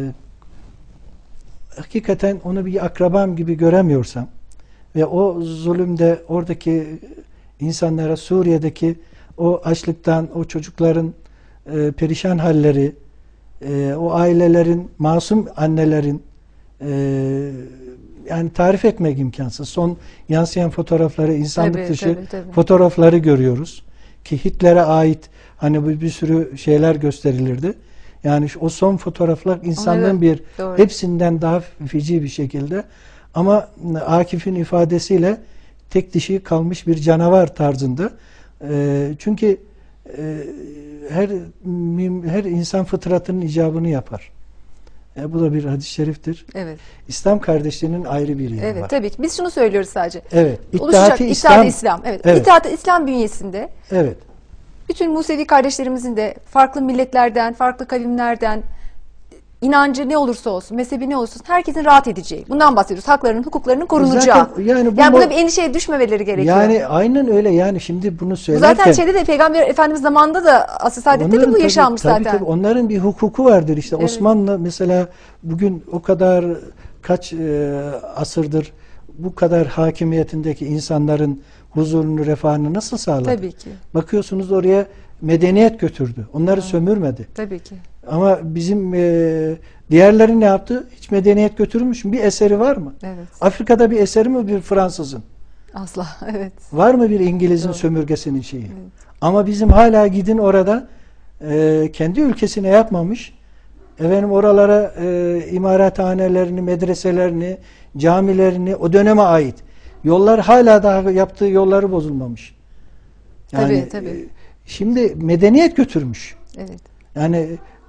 hakikaten onu bir akrabam gibi göremiyorsam ve o zulümde oradaki insanlara, Suriye'deki o açlıktan, o çocukların e, perişan halleri, e, o ailelerin, masum annelerin e, yani tarif etmek imkansız. Son yansıyan fotoğrafları, insanlık tabii, dışı tabii, tabii. fotoğrafları görüyoruz. Ki Hitler'e ait hani bir, bir sürü şeyler gösterilirdi. Yani o son fotoğraflar insanlığın evet, bir doğru, hepsinden daha feci bir şekilde, ama Akif'in ifadesiyle tek dişi kalmış bir canavar tarzında. E, çünkü e, her her insan fıtratının icabını yapar. E, bu da bir hadis-i şeriftir. Evet. İslam kardeşliğinin ayrı bir yeri evet, var. Tabii ki. Biz şunu söylüyoruz sadece. Evet. İttihat-ı İslam. İslam. Evet. Evet. İttihat-ı İslam bünyesinde. Evet. Bütün Musevi kardeşlerimizin de farklı milletlerden, farklı kavimlerden, inancı ne olursa olsun, mezhebi ne olursa olsun, herkesin rahat edeceği. Bundan bahsediyoruz. Haklarının, hukuklarının korunacağı. Zaten yani, bu yani buna bir endişeye düşmemeleri gerekiyor. Yani aynen öyle. Yani şimdi bunu söylerken... Bu zaten şeyde de Peygamber Efendimiz zamanında da Asr-ı Saadet'te de bu yaşanmış tabii, zaten. Tabii, onların bir hukuku vardır. İşte evet, Osmanlı mesela bugün o kadar kaç e, asırdır bu kadar hakimiyetindeki insanların huzurunu, refahını nasıl sağladı? Tabii ki. Bakıyorsunuz oraya medeniyet götürdü. Onları evet, sömürmedi. Tabii ki. Ama bizim e, diğerleri ne yaptı? Hiç medeniyet götürmüş mü? Bir eseri var mı? Evet. Afrika'da bir eseri mi bir Fransızın? Asla. Evet. Var mı bir İngiliz'in Doğru, sömürgesinin şeyi? Evet. Ama bizim hala gidin orada e, kendi ülkesine yapmamış. Efendim oralara e, imarethanelerini, medreselerini, camilerini, o döneme ait. Yollar hala daha yaptığı yolları bozulmamış. Yani, tabii tabii. E, şimdi medeniyet götürmüş. Evet. Yani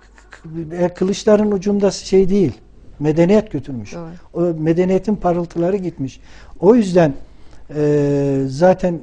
kılıçların ucunda şey değil. Medeniyet götürmüş. Doğru. O medeniyetin parıltıları gitmiş. O yüzden e, zaten e,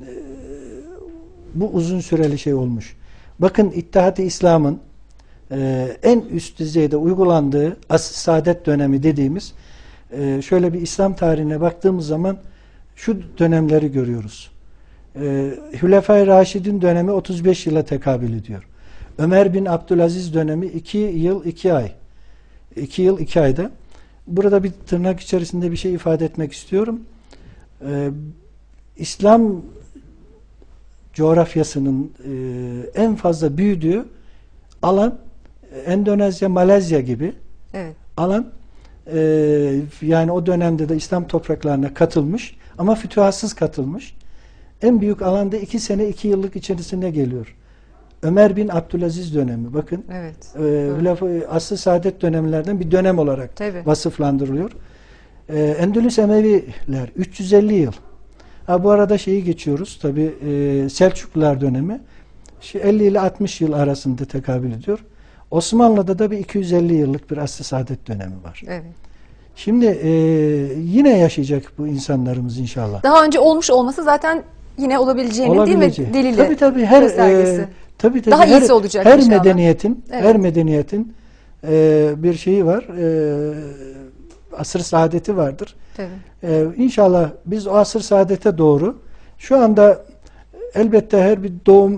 bu uzun süreli şey olmuş. Bakın İttihat-ı İslam'ın e, en üst düzeyde uygulandığı Asr-ı Saadet dönemi dediğimiz e, şöyle bir İslam tarihine baktığımız zaman şu dönemleri görüyoruz. E, Hülefai Raşid'in dönemi otuz beş yıla tekabül ediyor. Ömer bin Abdülaziz dönemi iki yıl iki ay. iki yıl iki ayda. Burada bir tırnak içerisinde bir şey ifade etmek istiyorum. Ee, İslam coğrafyasının e, en fazla büyüdüğü alan Endonezya, Malezya gibi Evet. alan, e, yani o dönemde de İslam topraklarına katılmış ama fütühatsız katılmış. En büyük alanda iki sene iki yıllık içerisinde geliyor. Ömer bin Abdülaziz dönemi. Bakın, Evet. e, asr-ı saadet dönemlerden bir dönem olarak Tabii. vasıflandırılıyor. E, Endülüs Emeviler üç yüz elli yıl. Ha, bu arada şeyi geçiyoruz. Tabi e, Selçuklular dönemi elli ile altmış yıl arasında tekabül ediyor. Osmanlı'da da bir iki yüz elli yıllık bir asr-ı saadet dönemi var. Evet. Şimdi e, yine yaşayacak bu insanlarımız inşallah. Daha önce olmuş olması zaten yine olabileceğinin Olabileceği. değil mi? Delili. Tabii tabii her göstergesi. e, tabii, tabii, Daha her, iyisi olacak her inşallah. medeniyetin Evet. her medeniyetin e, bir şeyi var. E, asr-ı saadeti vardır. Tabii. E, İnşallah biz o asr-ı saadete doğru şu anda elbette her bir doğum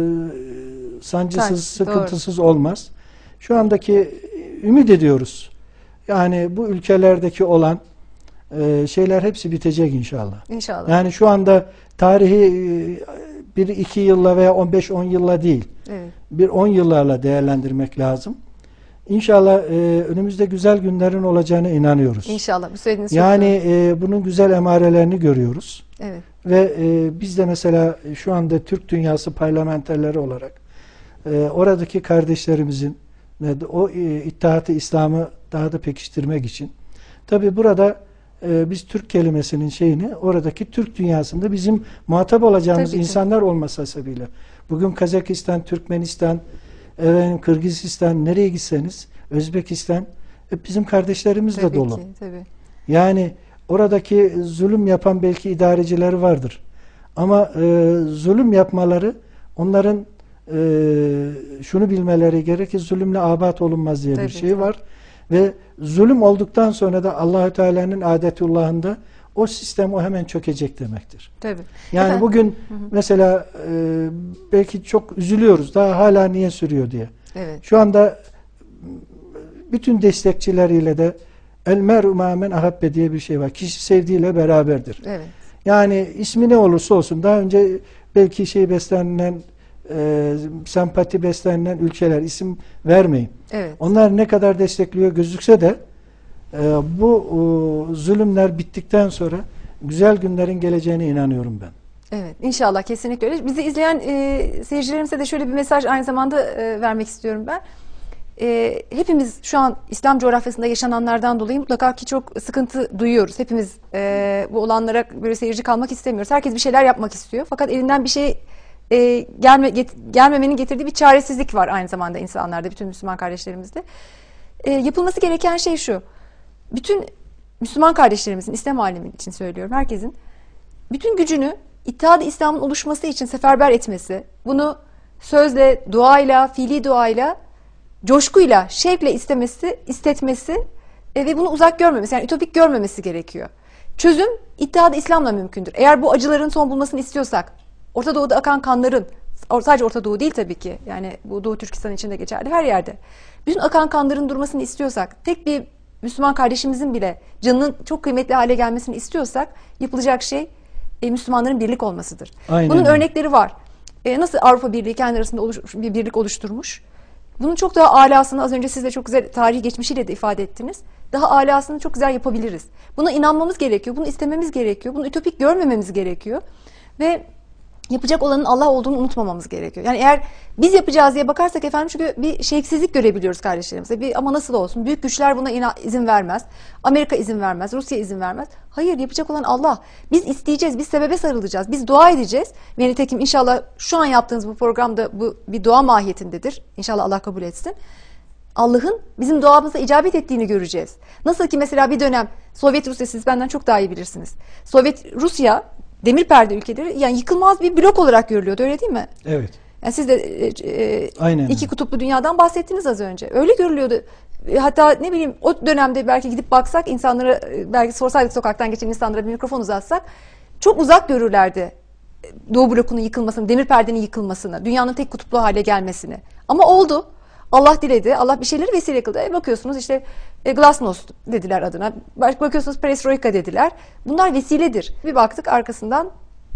e, sancısız, Sanki, sıkıntısız olmaz. Şu andaki ümit ediyoruz. Yani bu ülkelerdeki olan e, şeyler hepsi bitecek inşallah. İnşallah. Yani şu anda tarihi e, bir iki yılla veya on beş on yılla değil, Evet. bir on yıllarla değerlendirmek lazım. İnşallah e, önümüzde güzel günlerin olacağına inanıyoruz. İnşallah. Bu söylediğiniz çok Yani doğru. e, bunun güzel emarelerini görüyoruz. Evet. Ve e, biz de mesela şu anda Türk dünyası parlamenterleri olarak e, oradaki kardeşlerimizin ve de o e, İttihat-ı İslam'ı daha da pekiştirmek için tabi burada e, biz Türk kelimesinin şeyini oradaki Türk dünyasında bizim muhatap olacağımız Tabii ki. insanlar olması hasebiyle bugün Kazakistan, Türkmenistan, efendim, Kırgızistan, nereye gitseniz, Özbekistan hep bizim kardeşlerimizle Tabii dolu. ki, tabii. Yani oradaki zulüm yapan belki idarecileri vardır. Ama e, zulüm yapmaları onların e, şunu bilmeleri gerekir, zulümle abat olunmaz diye Tabii, bir şey tabii. var. Ve zulüm olduktan sonra da Allahü Teala'nın adetullahında o sistem o hemen çökecek demektir. Tabii. Yani Efendim? bugün Hı hı. mesela e, belki çok üzülüyoruz. Daha hala niye sürüyor diye. Evet. Şu anda bütün destekçileriyle de el mer'u ma men ahabbe diye bir şey var. Kişi sevdiğiyle beraberdir. Evet. Yani ismi ne olursa olsun daha önce belki şey beslenilen e, sempati beslenilen ülkeler isim vermeyin. Evet. Onlar ne kadar destekliyor gözükse de e, bu e, zulümler bittikten sonra güzel günlerin geleceğine inanıyorum ben. Evet, inşallah kesinlikle öyle. Bizi izleyen e, seyircilerimize de şöyle bir mesaj aynı zamanda e, vermek istiyorum ben. E, hepimiz şu an İslam coğrafyasında yaşananlardan dolayı mutlaka ki çok sıkıntı duyuyoruz. Hepimiz e, bu olanlara böyle seyirci kalmak istemiyoruz. Herkes bir şeyler yapmak istiyor. Fakat elinden bir şey e, gelme, get, gelmemenin getirdiği bir çaresizlik var aynı zamanda insanlarda, bütün Müslüman kardeşlerimizde. E, yapılması gereken şey şu. Bütün Müslüman kardeşlerimizin, İslam alemi için söylüyorum, herkesin bütün gücünü İttihat-ı İslam'ın oluşması için seferber etmesi, bunu sözle, duayla, fiili duayla, coşkuyla, şevkle istemesi, istetmesi e, ve bunu uzak görmemesi, yani ütopik görmemesi gerekiyor. Çözüm İttihat-ı İslam'la mümkündür. Eğer bu acıların son bulmasını istiyorsak, Orta Doğu'da akan kanların, sadece Orta Doğu değil tabii ki, yani bu Doğu Türkistan için de geçerli, her yerde. Bütün akan kanların durmasını istiyorsak, tek bir Müslüman kardeşimizin bile canının çok kıymetli hale gelmesini istiyorsak, yapılacak şey e, Müslümanların birlik olmasıdır. Aynen Bunun öyle. örnekleri var. E, nasıl Avrupa Birliği kendi arasında oluş, bir birlik oluşturmuş. Bunun çok daha alasını az önce siz de çok güzel tarihi geçmişiyle de ifade ettiniz. Daha alasını çok güzel yapabiliriz. Buna inanmamız gerekiyor. Bunu istememiz gerekiyor. Bunu ütopik görmememiz gerekiyor. Ve yapacak olanın Allah olduğunu unutmamamız gerekiyor. Yani eğer biz yapacağız diye bakarsak efendim, çünkü bir şevksizlik görebiliyoruz kardeşlerimize. Bir, ama nasıl olsun? Büyük güçler buna ina- izin vermez. Amerika izin vermez. Rusya izin vermez. Hayır, yapacak olan Allah. Biz isteyeceğiz. Biz sebebe sarılacağız. Biz dua edeceğiz. Ve nitekim inşallah şu an yaptığınız bu programda bu bir dua mahiyetindedir. İnşallah Allah kabul etsin. Allah'ın bizim duamıza icabet ettiğini göreceğiz. Nasıl ki mesela bir dönem Sovyet Rusya, siz benden çok daha iyi bilirsiniz. Sovyet Rusya demir perde ülkeleri, yani yıkılmaz bir blok olarak görülüyordu, öyle değil mi? Evet. Yani siz de e, e, Aynen iki öyle. kutuplu dünyadan bahsettiniz az önce. Öyle görülüyordu. E, hatta ne bileyim, o dönemde belki gidip baksak insanlara, e, belki sorsaydık sokaktan geçen insanlara bir mikrofon uzatsak çok uzak görürlerdi Doğu blokunun yıkılmasını, demir perdenin yıkılmasını, dünyanın tek kutuplu hale gelmesini. Ama oldu. Allah diledi. Allah bir şeyleri vesile kıldı. E, bakıyorsunuz işte e, Glasnost dediler adına. Bakıyorsunuz Perestroika dediler. Bunlar vesiledir. Bir baktık arkasından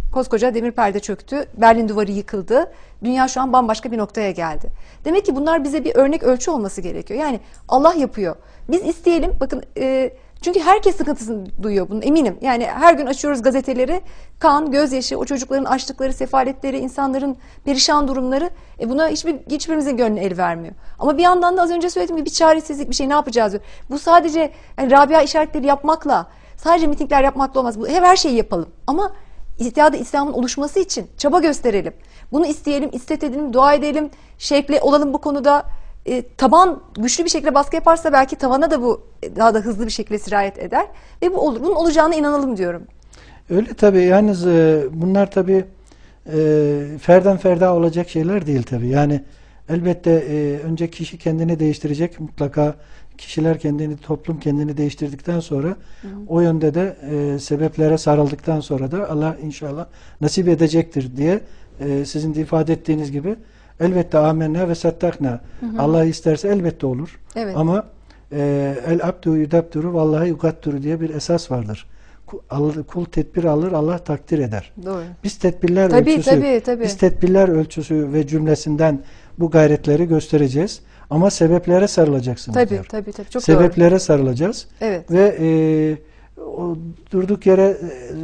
Koskoca demir perde çöktü. Berlin Duvarı yıkıldı. Dünya şu an bambaşka bir noktaya geldi. Demek ki bunlar bize bir örnek ölçü olması gerekiyor. Yani Allah yapıyor. Biz isteyelim. Bakın e, çünkü herkes sıkıntısını duyuyor bunun, eminim. Yani her gün açıyoruz gazeteleri. Kan, gözyaşı, o çocukların açlıkları, sefaletleri, insanların perişan durumları. E buna hiçbir, hiçbirimizin gönlü el vermiyor. Ama bir yandan da az önce söylediğim gibi bir çaresizlik, bir şey, ne yapacağız diyor. Bu sadece yani Rabia işaretleri yapmakla, sadece mitingler yapmakla olmaz. Bu, her şeyi yapalım. Ama İttihat-ı İslam'ın oluşması için çaba gösterelim. Bunu isteyelim, istet edelim, dua edelim, şevkle olalım bu konuda. E, taban güçlü bir şekilde baskı yaparsa belki tavana da bu daha da hızlı bir şekilde sirayet eder. Ve bu olur. Bunun olacağına inanalım diyorum. Öyle tabii. Yalnız e, bunlar tabii e, ferden ferda olacak şeyler değil tabii. Yani elbette e, önce kişi kendini değiştirecek. Mutlaka kişiler kendini, toplum kendini değiştirdikten sonra, hı hı, o yönde de e, sebeplere sarıldıktan sonra da Allah inşallah nasip edecektir diye e, sizin de ifade ettiğiniz gibi elbette amenna ve sattakna. Allah isterse elbette olur. Evet. Ama e, el abdu yudabduru vallahi yugadduru diye bir esas vardır. Kul, kul tedbir alır, Allah takdir eder. Doğru. Biz tedbirler tabii, ölçüsü, tabii, tabii. biz tedbirler ölçüsü ve cümlesinden bu gayretleri göstereceğiz. Ama sebeplere sarılacaksınız tabii, diyor. Tabii, tabii. Çok sebeplere doğru. sarılacağız. Evet. Ve e, o, durduk yere e,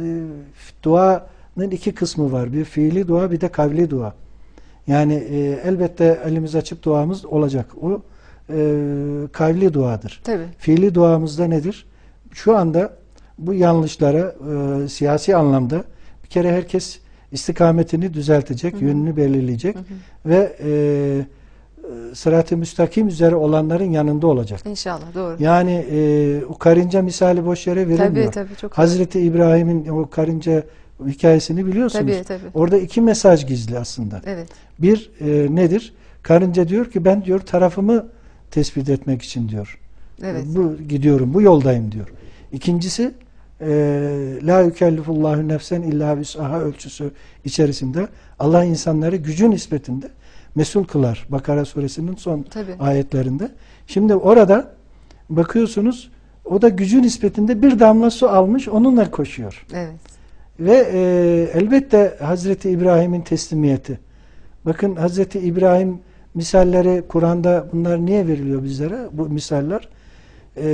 duanın iki kısmı var. Bir fiili dua, bir de kavli dua. Yani e, elbette elimizi açıp duamız olacak. O e, kavli duadır. Tabii. Fiili duamızda nedir? Şu anda bu yanlışlara e, siyasi anlamda bir kere herkes istikametini düzeltecek, hı hı, yönünü belirleyecek, hı hı, ve e, sırat-ı müstakim üzere olanların yanında olacak. İnşallah, doğru. Yani e, o karınca misali boş yere verilmiyor. Tabii, tabii, çok Hazreti doğru. İbrahim'in o karınca hikayesini biliyorsunuz. Tabii, tabii. Orada iki mesaj gizli aslında. Evet. Bir e, nedir? Karınca diyor ki ben diyor tarafımı tespit etmek için diyor. Evet. Bu gidiyorum, bu yoldayım diyor. İkincisi e, la yükellifullahu nefsen illa vüs'aha ölçüsü içerisinde Allah insanları gücü nispetinde mesul kılar. Bakara suresinin son tabii, ayetlerinde. Şimdi orada bakıyorsunuz o da gücü nispetinde bir damla su almış, onunla koşuyor. Evet. Ve e, elbette Hazreti İbrahim'in teslimiyeti. Bakın Hazreti İbrahim misalleri Kur'an'da bunlar niye veriliyor bizlere? Bu misaller. E,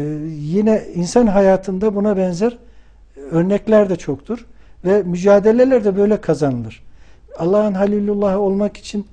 yine insan hayatında buna benzer örnekler de çoktur. Ve mücadeleler de böyle kazanılır. Allah'ın Halilullah olmak için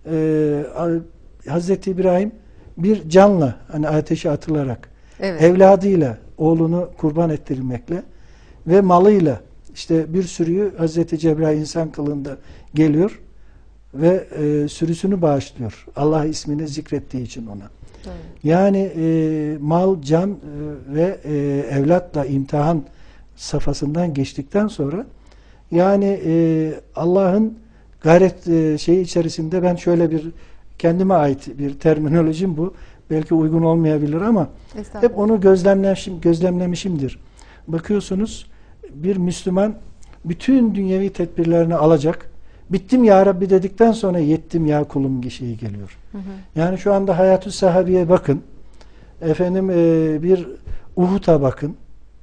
e, Hazreti İbrahim bir canla, hani ateşe atılarak, evet, evladıyla, oğlunu kurban ettirilmekle ve malıyla, işte bir sürüyü Hazreti Cebrail insan kılığında geliyor ve e, sürüsünü bağışlıyor. Allah ismini zikrettiği için ona. Evet. Yani e, mal, can e, ve e, evlatla imtihan safhasından geçtikten sonra yani e, Allah'ın gayret e, şeyi içerisinde ben şöyle bir kendime ait bir terminolojim bu. Belki uygun olmayabilir ama hep onu gözlemlemişim, gözlemlemişimdir. Bakıyorsunuz bir Müslüman bütün dünyevi tedbirlerini alacak. Bittim ya Rabbi dedikten sonra yettim ya kulum şeyi geliyor. Hı hı. Yani şu anda Hayatü Sahabiye bakın. Efendim e, bir Uhud'a bakın.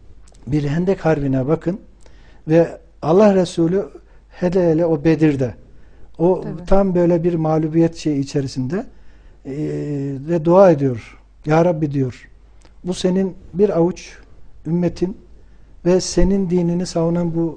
Bir Hendek Harbi'ne bakın. Ve Allah Resulü hele hele o Bedir'de o tabii, tam böyle bir mağlubiyet şeyi içerisinde e, ve dua ediyor. Ya Rabbi diyor. Bu senin bir avuç ümmetin ve senin dinini savunan bu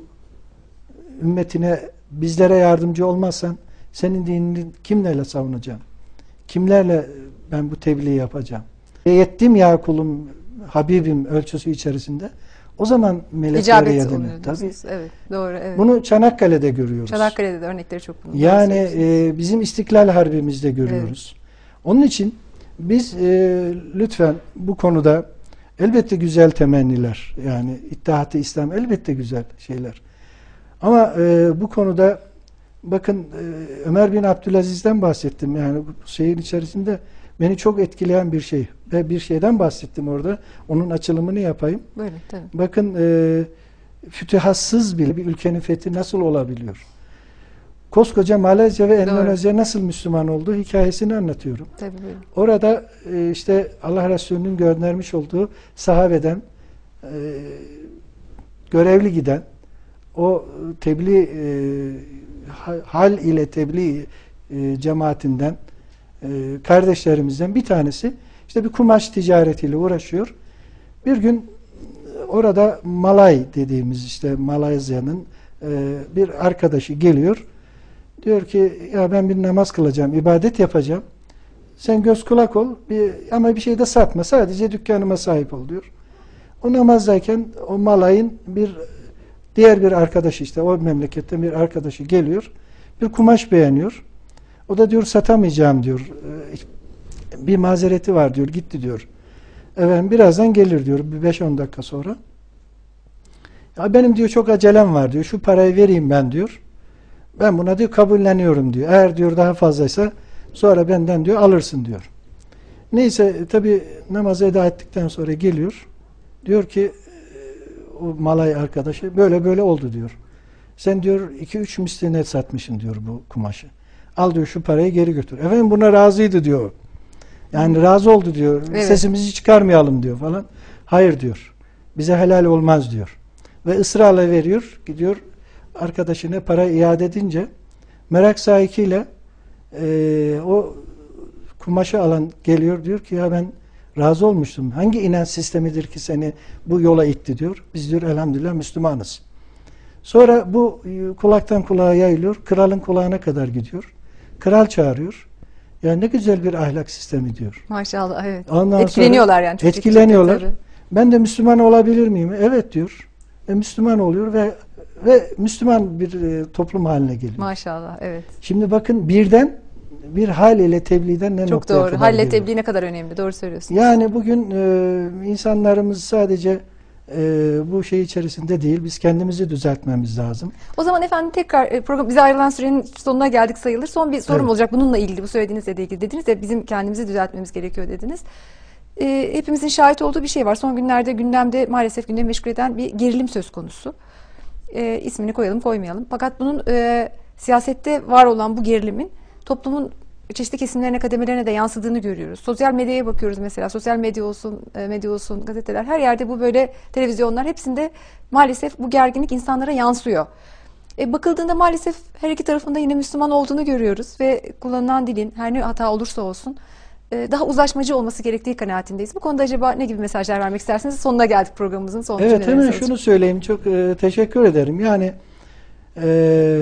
ümmetine bizlere yardımcı olmazsan senin dinini kimlerle savunacağım? Kimlerle ben bu tebliği yapacağım? E yettim ya kulum, Habibim ölçüsü içerisinde. O zaman melekler yedini. Tabii. Evet, doğru. Evet. Bunu Çanakkale'de görüyoruz. Çanakkale'de de örnekleri çok bunun. Yani e, bizim İstiklal Harbimizde görüyoruz. Evet. Onun için biz e, lütfen bu konuda elbette güzel temenniler, yani İttihat-ı İslam elbette güzel şeyler. Ama e, bu konuda bakın e, Ömer bin Abdülaziz'den bahsettim. Yani bu şeyin içerisinde beni çok etkileyen bir şey ve bir şeyden bahsettim orada. Onun açılımını yapayım. Böyle, tabii. Bakın e, fütühatsız bile bir ülkenin fethi nasıl olabiliyor? Koskoca Malezya ve Endonezya nasıl Müslüman olduğu hikayesini anlatıyorum. Tabii, böyle. Orada e, işte Allah Resulü'nün göndermiş olduğu sahabeden e, görevli giden o tebliğ e, hal ile tebliğ e, cemaatinden e, kardeşlerimizden bir tanesi işte bir kumaş ticaretiyle uğraşıyor. Bir gün orada Malay dediğimiz işte Malezya'nın e, bir arkadaşı geliyor. Diyor ki ya ben bir namaz kılacağım, ibadet yapacağım. Sen göz kulak ol bir, ama bir şey de satma. Sadece dükkanıma sahip ol diyor. O namazdayken o Malay'ın bir diğer bir arkadaşı işte o memleketten bir arkadaşı geliyor. Bir kumaş beğeniyor. O da diyor satamayacağım diyor. Bir mazereti var diyor. Gitti diyor. Efendim birazdan gelir diyor. Bir beş on dakika sonra. Ya benim diyor çok acelem var diyor. Şu parayı vereyim ben diyor. Ben buna diyor kabulleniyorum diyor. Eğer diyor daha fazlaysa sonra benden diyor alırsın diyor. Neyse tabi namazı eda ettikten sonra geliyor. Diyor ki o Malay arkadaşı böyle böyle oldu diyor. Sen diyor iki üç misline satmışsın diyor bu kumaşı. Al diyor şu parayı geri götür. Efendim buna razıydı diyor. Yani razı oldu diyor. Evet. Sesimizi çıkarmayalım diyor falan. Hayır diyor. Bize helal olmaz diyor. Ve ısrarla veriyor. Gidiyor arkadaşına para iade edince merak sahikiyle e, o kumaşı alan geliyor diyor ki ya ben razı olmuştum. Hangi inanç sistemidir ki seni bu yola itti diyor. Biz diyor elhamdülillah Müslümanız. Sonra bu kulaktan kulağa yayılıyor. Kralın kulağına kadar gidiyor. Kral çağırıyor. Ya ne güzel bir ahlak sistemi diyor. Maşallah evet. Ondan etkileniyorlar yani. Çok etkileniyorlar. Ben de Müslüman olabilir miyim? Evet diyor. E, Müslüman oluyor ve ve Müslüman bir e, toplum haline geliyor. Maşallah evet. Şimdi bakın birden bir hal ile tebliğden ne çok noktaya doğru. kadar Hal ile geliyor. tebliğ ne kadar önemli. Doğru söylüyorsunuz. Yani bugün e, insanlarımız sadece e, bu şey içerisinde değil. Biz kendimizi düzeltmemiz lazım. O zaman efendim tekrar e, program bize ayrılan sürenin sonuna geldik sayılır. Son bir sorum evet. olacak bununla ilgili. Bu söylediğinizle de ilgili dediniz ya bizim kendimizi düzeltmemiz gerekiyor dediniz. E, hepimizin şahit olduğu bir şey var. Son günlerde gündemde maalesef gündemi meşgul eden bir gerilim söz konusu. E, ismini koyalım koymayalım. Fakat bunun e, siyasette var olan bu gerilimin toplumun çeşitli kesimlerine, kademelerine de yansıdığını görüyoruz. Sosyal medyaya bakıyoruz mesela. Sosyal medya olsun, medya olsun, gazeteler. Her yerde bu böyle televizyonlar hepsinde maalesef bu gerginlik insanlara yansıyor. E, bakıldığında maalesef her iki tarafında yine Müslüman olduğunu görüyoruz. Ve kullanılan dilin her ne hata olursa olsun e, daha uzlaşmacı olması gerektiği kanaatindeyiz. Bu konuda acaba ne gibi mesajlar vermek istersiniz? Sonuna geldik programımızın. Son evet hemen şunu söyleyeyim. Çok e, teşekkür ederim. Yani e,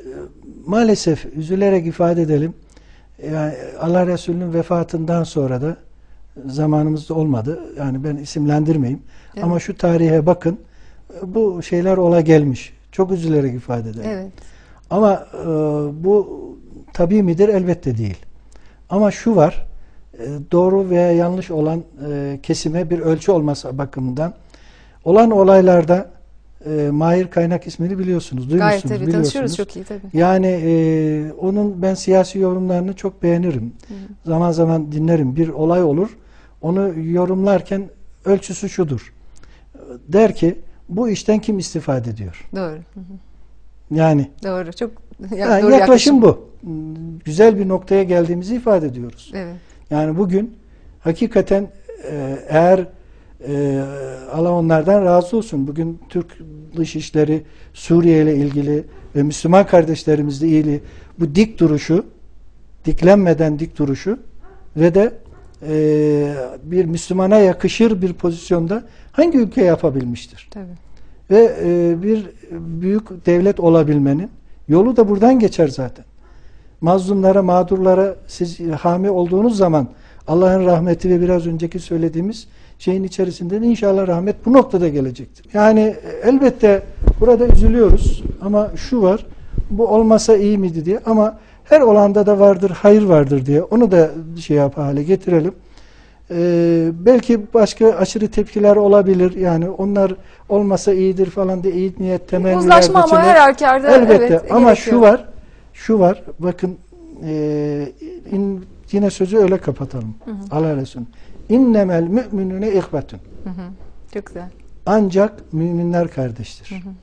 maalesef üzülerek ifade edelim. Yani Allah Resulü'nün vefatından sonra da zamanımızda olmadı. Yani ben isimlendirmeyeyim. Evet. Ama şu tarihe bakın. Bu şeyler ola gelmiş. Çok üzülerek ifade ederim. Evet. Ama e, bu tabii midir? Elbette değil. Ama şu var. E, doğru veya yanlış olan e, kesime bir ölçü olması bakımından olan olaylarda E, Mahir Kaynak ismini biliyorsunuz, duymuşsunuz, gayet tabii, biliyorsunuz. Tanışıyoruz çok iyi tabii. Yani e, onun ben siyasi yorumlarını çok beğenirim. Hı. Zaman zaman dinlerim. Bir olay olur, onu yorumlarken ölçüsü şudur. Der ki, bu işten kim istifade ediyor? Doğru. Hı hı. Yani. Doğru. Çok yani doğru yaklaşım, yaklaşım bu. Güzel bir noktaya geldiğimizi ifade ediyoruz. Evet. Yani bugün hakikaten e, eğer Ee, Allah onlardan razı olsun. Bugün Türk Dışişleri Suriye ile ilgili ve Müslüman kardeşlerimizle ilgili bu dik duruşu, diklenmeden dik duruşu ve de e, bir Müslümana yakışır bir pozisyonda hangi ülke yapabilmiştir? Tabii. Ve e, bir büyük devlet olabilmenin yolu da buradan geçer zaten. Mazlumlara, mağdurlara siz hami olduğunuz zaman Allah'ın rahmeti ve biraz önceki söylediğimiz şeyin içerisinde inşallah rahmet bu noktada gelecektir. Yani elbette burada üzülüyoruz ama şu var, bu olmasa iyi miydi diye, ama her olanda da vardır, hayır vardır diye onu da şey yap hale getirelim. Ee, belki başka aşırı tepkiler olabilir, yani onlar olmasa iyidir falan diye iyi niyet temenniler. Uzlaşma ama her halükarda elbette evet, ama gerekiyor. şu var, şu var, bakın e, in, yine sözü öyle kapatalım. Hı hı. Allah Resulü. İnnemel müminüne ihbetun. Çok güzel. Ancak müminler kardeştir. Hı hı.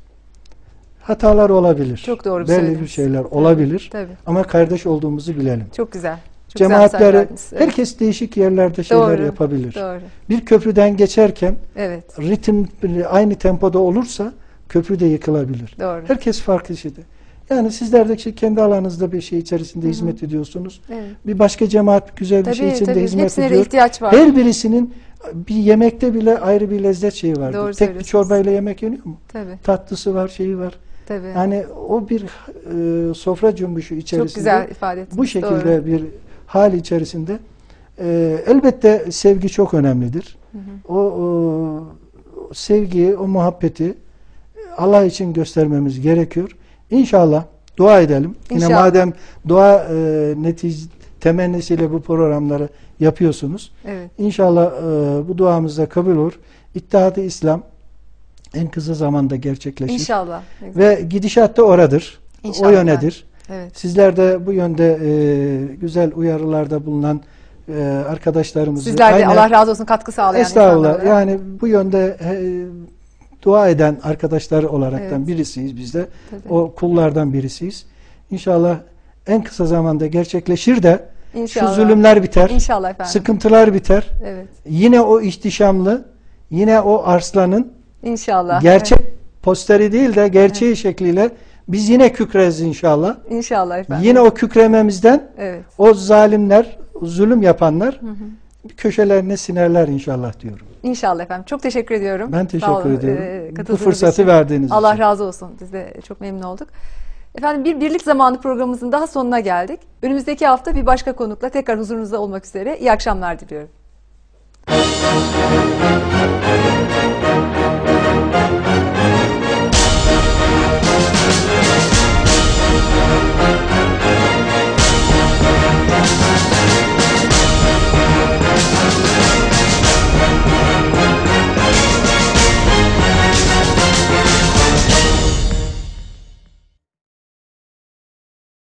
Hatalar olabilir. Çok doğru. Belli bir şeyler tabii, olabilir. Tabii. Ama kardeş olduğumuzu bilelim. Çok güzel. Çok Cemaatleri, güzel herkes evet. değişik yerlerde şeyler doğru, yapabilir. Doğru. Bir köprüden geçerken evet. ritim aynı tempoda olursa köprü de yıkılabilir. Doğru. Herkes farklı şeyde. Yani sizler de işte kendi alanınızda bir şey içerisinde Hı hı. hizmet ediyorsunuz. Evet. Bir başka cemaat güzel Tabii, bir şey içinde tabii. hizmet Hepsine ediyor. de ihtiyaç var. Her birisinin bir yemekte bile ayrı bir lezzet şeyi vardır. Doğru Tek bir söylüyorsunuz. çorbayla yemek yeniyor mu? Tabii. Tatlısı var, şeyi var. Tabii. Yani o bir e, sofra cümbüşü içerisinde Çok güzel ifade ettiniz. bu şekilde Doğru. bir hal içerisinde e, elbette sevgi çok önemlidir. Hı hı. O, o sevgiyi, o muhabbeti Allah için göstermemiz gerekiyor. İnşallah dua edelim. Yine İnşallah. madem dua e, netice temennisiyle bu programları yapıyorsunuz. Evet. İnşallah e, bu duamız da kabul olur. İttihat-ı İslam en kısa zamanda gerçekleşir. İnşallah. Ve gidişat da oradır. İnşallah. O yönedir. Evet. Sizler de bu yönde e, güzel uyarılarda bulunan e, arkadaşlarımızı Sizler de aynı- Allah razı olsun katkı sağlayan Estağfurullah. insanlar olarak. Yani bu yönde e, dua eden arkadaşlar olaraktan Evet. birisiyiz biz de. Tabii. O kullardan birisiyiz. İnşallah en kısa zamanda gerçekleşir de İnşallah. şu zulümler biter. İnşallah efendim. Sıkıntılar biter. Evet. Yine o ihtişamlı, yine o arslanın İnşallah. gerçek posteri değil de gerçeği şekliyle biz yine kükreriz inşallah. Evet. İnşallah efendim. Yine o kükrememizden Evet. o zalimler, zulüm yapanlar Hı hı. bir köşelerine sinerler inşallah diyorum. İnşallah efendim. Çok teşekkür ediyorum. Ben Sağ teşekkür olun, ediyorum. e, Bu katıldığınız fırsatı için. verdiğiniz Allah için. razı olsun. Biz de çok memnun olduk. Efendim bir Birlik Zamanı programımızın daha sonuna geldik. Önümüzdeki hafta bir başka konukla tekrar huzurunuzda olmak üzere. İyi akşamlar diliyorum.